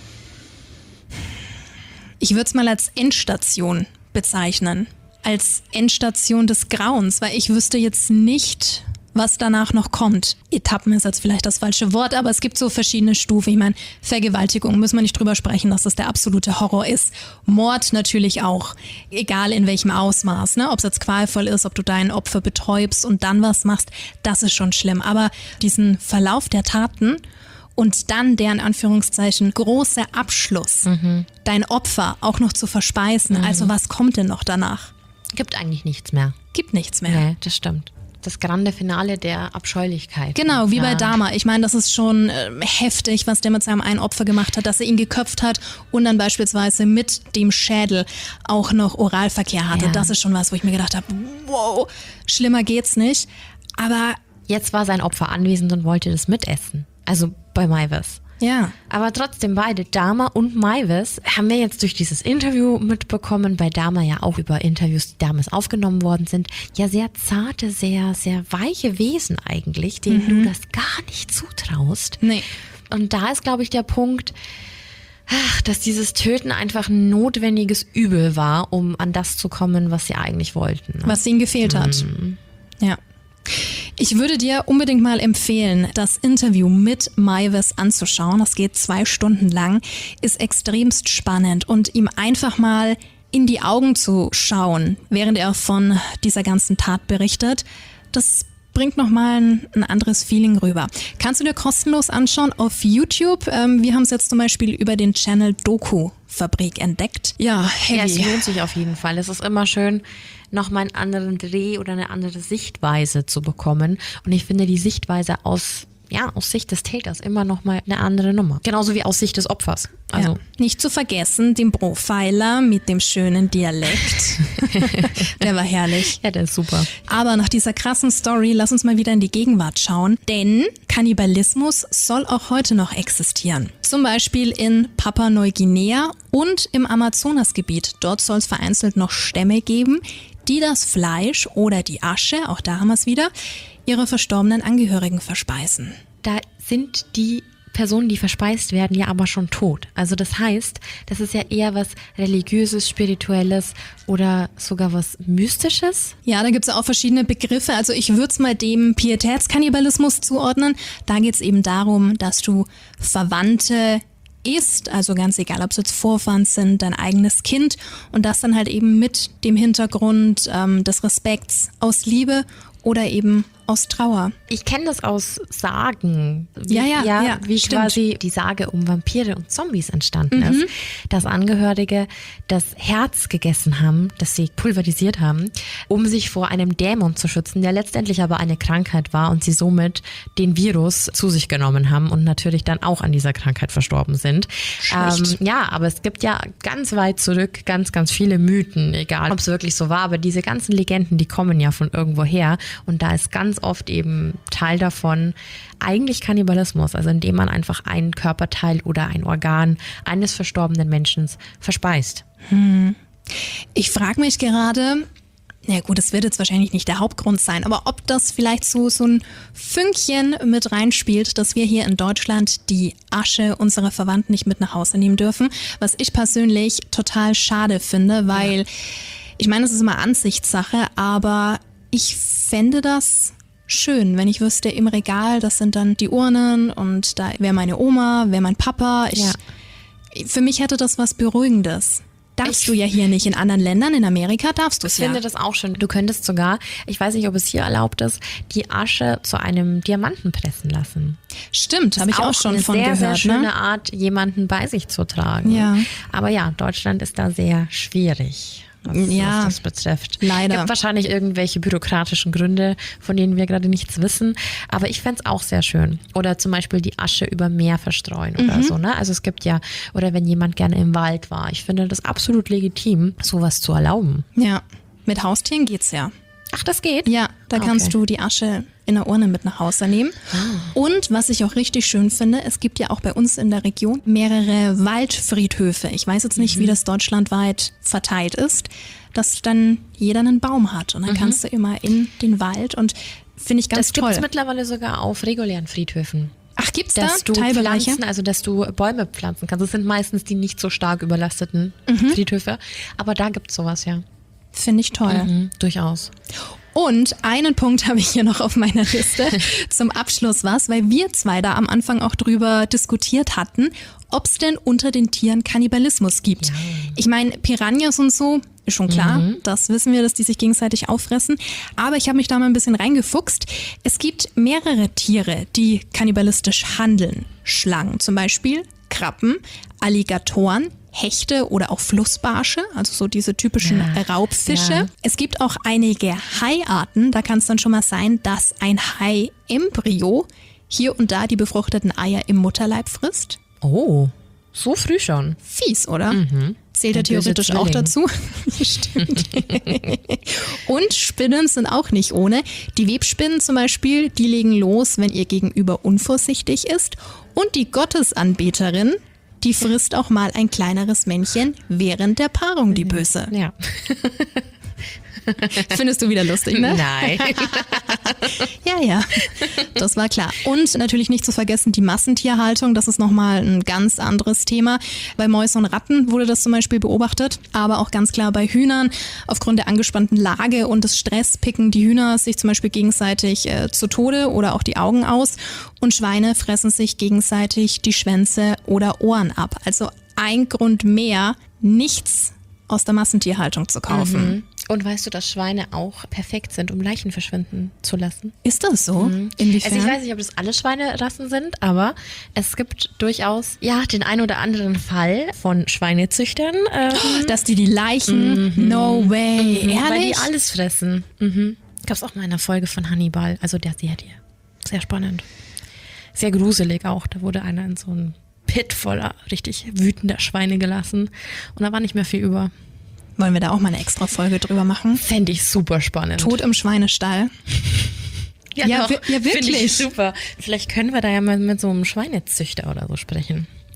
Ich würde es mal als Endstation bezeichnen. Als Endstation des Grauens, weil ich wüsste jetzt nicht, was danach noch kommt. Etappen ist jetzt vielleicht das falsche Wort, aber es gibt so verschiedene Stufen. Ich meine, Vergewaltigung, müssen wir nicht drüber sprechen, dass das der absolute Horror ist. Mord natürlich auch, egal in welchem Ausmaß, ne? Ob es jetzt qualvoll ist, ob du dein Opfer betäubst und dann was machst, das ist schon schlimm. Aber diesen Verlauf der Taten und dann der in Anführungszeichen große Abschluss, mhm. dein Opfer auch noch zu verspeisen, mhm. also was kommt denn noch danach? Gibt eigentlich nichts mehr. Gibt nichts mehr. Nee, das stimmt. Das grande Finale der Abscheulichkeit. Genau, wie ja. bei Dahmer. Ich meine, das ist schon äh, heftig, was der mit seinem einen Opfer gemacht hat, dass er ihn geköpft hat und dann beispielsweise mit dem Schädel auch noch Oralverkehr hatte. Ja. Das ist schon was, wo ich mir gedacht habe, wow, schlimmer geht's nicht. Aber jetzt war sein Opfer anwesend und wollte das mitessen. Also bei Meiwes. Ja. Aber trotzdem beide, Dahmer und Meiwes, haben wir jetzt durch dieses Interview mitbekommen, bei Dahmer ja auch über Interviews, die damals aufgenommen worden sind, ja sehr zarte, sehr, sehr weiche Wesen eigentlich, denen mhm. du das gar nicht zutraust. Nee. Und da ist, glaube ich, der Punkt, ach, dass dieses Töten einfach ein notwendiges Übel war, um an das zu kommen, was sie eigentlich wollten. Ne? Was ihnen gefehlt hat. Mhm. Ja. Ich würde dir unbedingt mal empfehlen, das Interview mit Meiwes anzuschauen. Das geht zwei Stunden lang, ist extremst spannend und ihm einfach mal in die Augen zu schauen, während er von dieser ganzen Tat berichtet, das bringt nochmal ein, ein anderes Feeling rüber. Kannst du dir kostenlos anschauen auf YouTube. Ähm, wir haben es jetzt zum Beispiel über den Channel Doku Fabrik entdeckt. Ja, heavy. Ja, es lohnt sich auf jeden Fall. Es ist immer schön, nochmal einen anderen Dreh oder eine andere Sichtweise zu bekommen. Und ich finde die Sichtweise aus, ja, aus Sicht des Täters immer nochmal eine andere Nummer. Genauso wie aus Sicht des Opfers. Also ja. Nicht zu vergessen, den Profiler mit dem schönen Dialekt. Der war herrlich. Ja, der ist super. Aber nach dieser krassen Story, lass uns mal wieder in die Gegenwart schauen. Denn Kannibalismus soll auch heute noch existieren. Zum Beispiel in Papua-Neuguinea und im Amazonasgebiet. Dort soll es vereinzelt noch Stämme geben, die das Fleisch oder die Asche, auch da haben wir es wieder, ihre verstorbenen Angehörigen verspeisen. Da sind die Personen, die verspeist werden, ja aber schon tot. Also das heißt, das ist ja eher was Religiöses, Spirituelles oder sogar was Mystisches. Ja, da gibt es auch verschiedene Begriffe. Also ich würde es mal dem Pietätskannibalismus zuordnen. Da geht es eben darum, dass du Verwandte isst, also ganz egal, ob es jetzt Vorfahren sind, dein eigenes Kind und das dann halt eben mit dem Hintergrund ähm, des Respekts aus Liebe oder eben aus Trauer. Ich kenne das aus Sagen. Wie, ja, ja, ja. Wie stimmt. quasi die Sage um Vampire und Zombies entstanden mhm. ist. Dass Angehörige das Herz gegessen haben, das sie pulverisiert haben, um sich vor einem Dämon zu schützen, der letztendlich aber eine Krankheit war und sie somit den Virus zu sich genommen haben und natürlich dann auch an dieser Krankheit verstorben sind. Ähm, ja, aber es gibt ja ganz weit zurück ganz, ganz viele Mythen, egal ob es wirklich so war, aber diese ganzen Legenden, die kommen ja von irgendwo her und da ist ganz oft eben Teil davon eigentlich Kannibalismus, also indem man einfach einen Körperteil oder ein Organ eines verstorbenen Menschen verspeist. Hm. Ich frage mich gerade, na gut, es wird jetzt wahrscheinlich nicht der Hauptgrund sein, aber ob das vielleicht so, so ein Fünkchen mit reinspielt, dass wir hier in Deutschland die Asche unserer Verwandten nicht mit nach Hause nehmen dürfen, was ich persönlich total schade finde, weil ja. ich meine, es ist immer Ansichtssache, aber ich fände das schön, wenn ich wüsste, im Regal, das sind dann die Urnen und da wäre meine Oma, wäre mein Papa. Ich, ja. Für mich hätte das was Beruhigendes. Darfst ich, du ja hier nicht. In anderen Ländern, in Amerika darfst du es ja. Ich finde das auch schön. Du könntest sogar, ich weiß nicht, ob es hier erlaubt ist, die Asche zu einem Diamanten pressen lassen. Stimmt, habe ich auch, auch schon von gehört. Eine sehr, sehr schöne ne? Art, jemanden bei sich zu tragen. Ja. Aber ja, Deutschland ist da sehr schwierig. Was, ja, was das betrifft. Leider. Es gibt wahrscheinlich irgendwelche bürokratischen Gründe, von denen wir gerade nichts wissen. Aber ich fände es auch sehr schön. Oder zum Beispiel die Asche über Meer verstreuen oder Mhm. so. Ne? Also es gibt ja, oder wenn jemand gerne im Wald war. Ich finde das absolut legitim, sowas zu erlauben. Ja, mit Haustieren geht's ja. Ach, das geht? Ja, da Okay. kannst du die Asche in der Urne mit nach Hause nehmen. Und was ich auch richtig schön finde, es gibt ja auch bei uns in der Region mehrere Waldfriedhöfe. Ich weiß jetzt nicht, Mhm. wie das deutschlandweit verteilt ist, dass dann jeder einen Baum hat. Und dann Mhm. kannst du immer in den Wald und finde ich ganz Das toll. gibt es mittlerweile sogar auf regulären Friedhöfen. Ach, gibt's da Dass du Teilbereiche? Pflanzen, also dass du Bäume pflanzen kannst. Das sind meistens die nicht so stark überlasteten Mhm. Friedhöfe. Aber da gibt's sowas, ja. Finde ich toll. Mhm, durchaus. Und einen Punkt habe ich hier noch auf meiner Liste zum Abschluss was, weil wir zwei da am Anfang auch drüber diskutiert hatten, ob es denn unter den Tieren Kannibalismus gibt. Ja. Ich meine, Piranhas und so, ist schon klar, Mhm. das wissen wir, dass die sich gegenseitig auffressen. Aber ich habe mich da mal ein bisschen reingefuchst. Es gibt mehrere Tiere, die kannibalistisch handeln. Schlangen zum Beispiel, Krabben, Alligatoren, Hechte oder auch Flussbarsche, also so diese typischen Ja. Raubfische. Ja. Es gibt auch einige Haiarten, da kann es dann schon mal sein, dass ein Hai-Embryo hier und da die befruchteten Eier im Mutterleib frisst. Oh, so früh schon. Fies, oder? Mhm. Zählt er Der böse theoretisch auch Zwilling. dazu? Stimmt. Und Spinnen sind auch nicht ohne. Die Webspinnen zum Beispiel, die legen los, wenn ihr Gegenüber unvorsichtig ist. Und die Gottesanbeterin, die frisst auch mal ein kleineres Männchen während der Paarung, die Böse. Ja. Findest du wieder lustig, ne? Nein. Ja, ja, das war klar. Und natürlich nicht zu vergessen die Massentierhaltung, das ist nochmal ein ganz anderes Thema. Bei Mäusen und Ratten wurde das zum Beispiel beobachtet, aber auch ganz klar bei Hühnern. Aufgrund der angespannten Lage und des Stress picken die Hühner sich zum Beispiel gegenseitig äh, zu Tode oder auch die Augen aus und Schweine fressen sich gegenseitig die Schwänze oder Ohren ab. Also ein Grund mehr, nichts aus der Massentierhaltung zu kaufen. Mhm. Und weißt du, dass Schweine auch perfekt sind, um Leichen verschwinden zu lassen? Ist das so? Mhm. Inwiefern? Also ich weiß nicht, ob das alle Schweinerassen sind, aber es gibt durchaus ja den ein oder anderen Fall von Schweinezüchtern, ähm, dass die die Leichen, no way, mhm, ehrlich? weil die alles fressen. Mhm. Gab es auch mal in einer Folge von Hannibal, also der Serie. Sehr spannend. Sehr gruselig auch. Da wurde einer in so einen Pit voller richtig wütender Schweine gelassen und da war nicht mehr viel über. Wollen wir da auch mal eine extra Folge drüber machen? Fände ich super spannend. Tod im Schweinestall. Ja, Ja, doch. wir- ja, Finde wirklich. ich super. Vielleicht können wir da ja mal mit so einem Schweinezüchter oder so sprechen.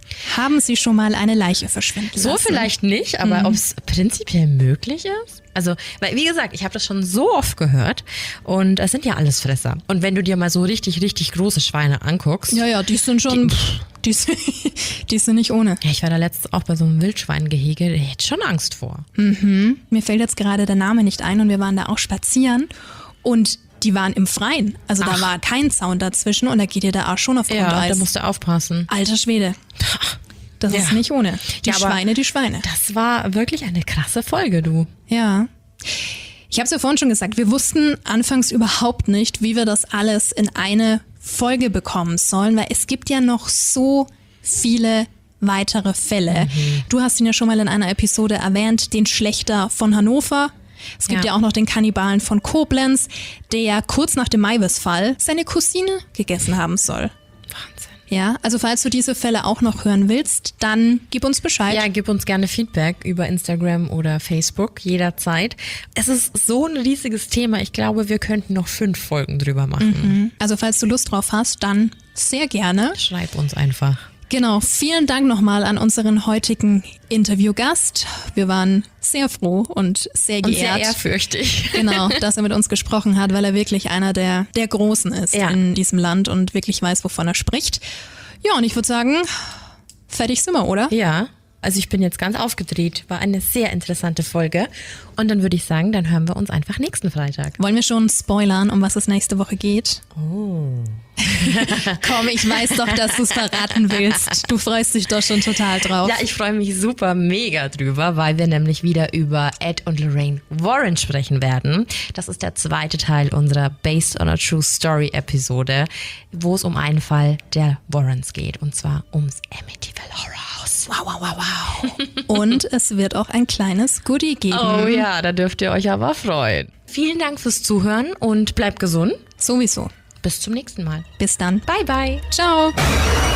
Haben Sie schon mal eine Leiche verschwinden lassen? So vielleicht nicht, aber mhm. ob es prinzipiell möglich ist? Also, weil wie gesagt, ich habe das schon so oft gehört und es sind ja Allesfresser. Und wenn du dir mal so richtig, richtig große Schweine anguckst. Ja, ja, die sind schon, die, die, die sind nicht ohne. Ja, ich war da letztens auch bei so einem Wildschweingehege, da hätte ich schon Angst vor. Mhm. Mir fällt jetzt gerade der Name nicht ein und wir waren da auch spazieren und die waren im Freien. Also Ach. da war kein Zaun dazwischen und da geht dir der Arsch schon auf Grundeis. Ja, da musst du aufpassen. Alter Schwede. Das ja. ist nicht ohne. Die ja, Schweine, die Schweine. Das war wirklich eine krasse Folge, du. Ja. Ich habe es ja vorhin schon gesagt, wir wussten anfangs überhaupt nicht, wie wir das alles in eine Folge bekommen sollen, weil es gibt ja noch so viele weitere Fälle. Mhm. Du hast ihn ja schon mal in einer Episode erwähnt, den Schlächter von Hannover. Es gibt ja. ja auch noch den Kannibalen von Koblenz, der kurz nach dem Maivis-Fall seine Cousine gegessen haben soll. Wahnsinn. Ja, also falls du diese Fälle auch noch hören willst, dann gib uns Bescheid. Ja, gib uns gerne Feedback über Instagram oder Facebook jederzeit. Es ist so ein riesiges Thema. Ich glaube, wir könnten noch fünf Folgen drüber machen. Mhm. Also falls du Lust drauf hast, dann sehr gerne. Schreib uns einfach. Genau, vielen Dank nochmal an unseren heutigen Interviewgast. Wir waren sehr froh und sehr geehrt. Und sehr ehrfürchtig. Genau, dass er mit uns gesprochen hat, weil er wirklich einer der, der Großen ist ja. in diesem Land und wirklich weiß, wovon er spricht. Ja, und ich würde sagen, fertig sind wir, oder? Ja, also ich bin jetzt ganz aufgedreht. War eine sehr interessante Folge. Und dann würde ich sagen, dann hören wir uns einfach nächsten Freitag. Wollen wir schon spoilern, um was es nächste Woche geht? Oh. Komm, ich weiß doch, dass du es verraten willst. Du freust dich doch schon total drauf. Ja, ich freue mich super mega drüber, weil wir nämlich wieder über Ed und Lorraine Warren sprechen werden. Das ist der zweite Teil unserer Based on a True Story Episode, wo es um einen Fall der Warrens geht, und zwar ums Amityville Horror House. Wow, wow, wow, wow. Und es wird auch ein kleines Goodie geben. Oh ja, da dürft ihr euch aber freuen. Vielen Dank fürs Zuhören und bleibt gesund. Sowieso. Bis zum nächsten Mal. Bis dann. Bye, bye. Ciao.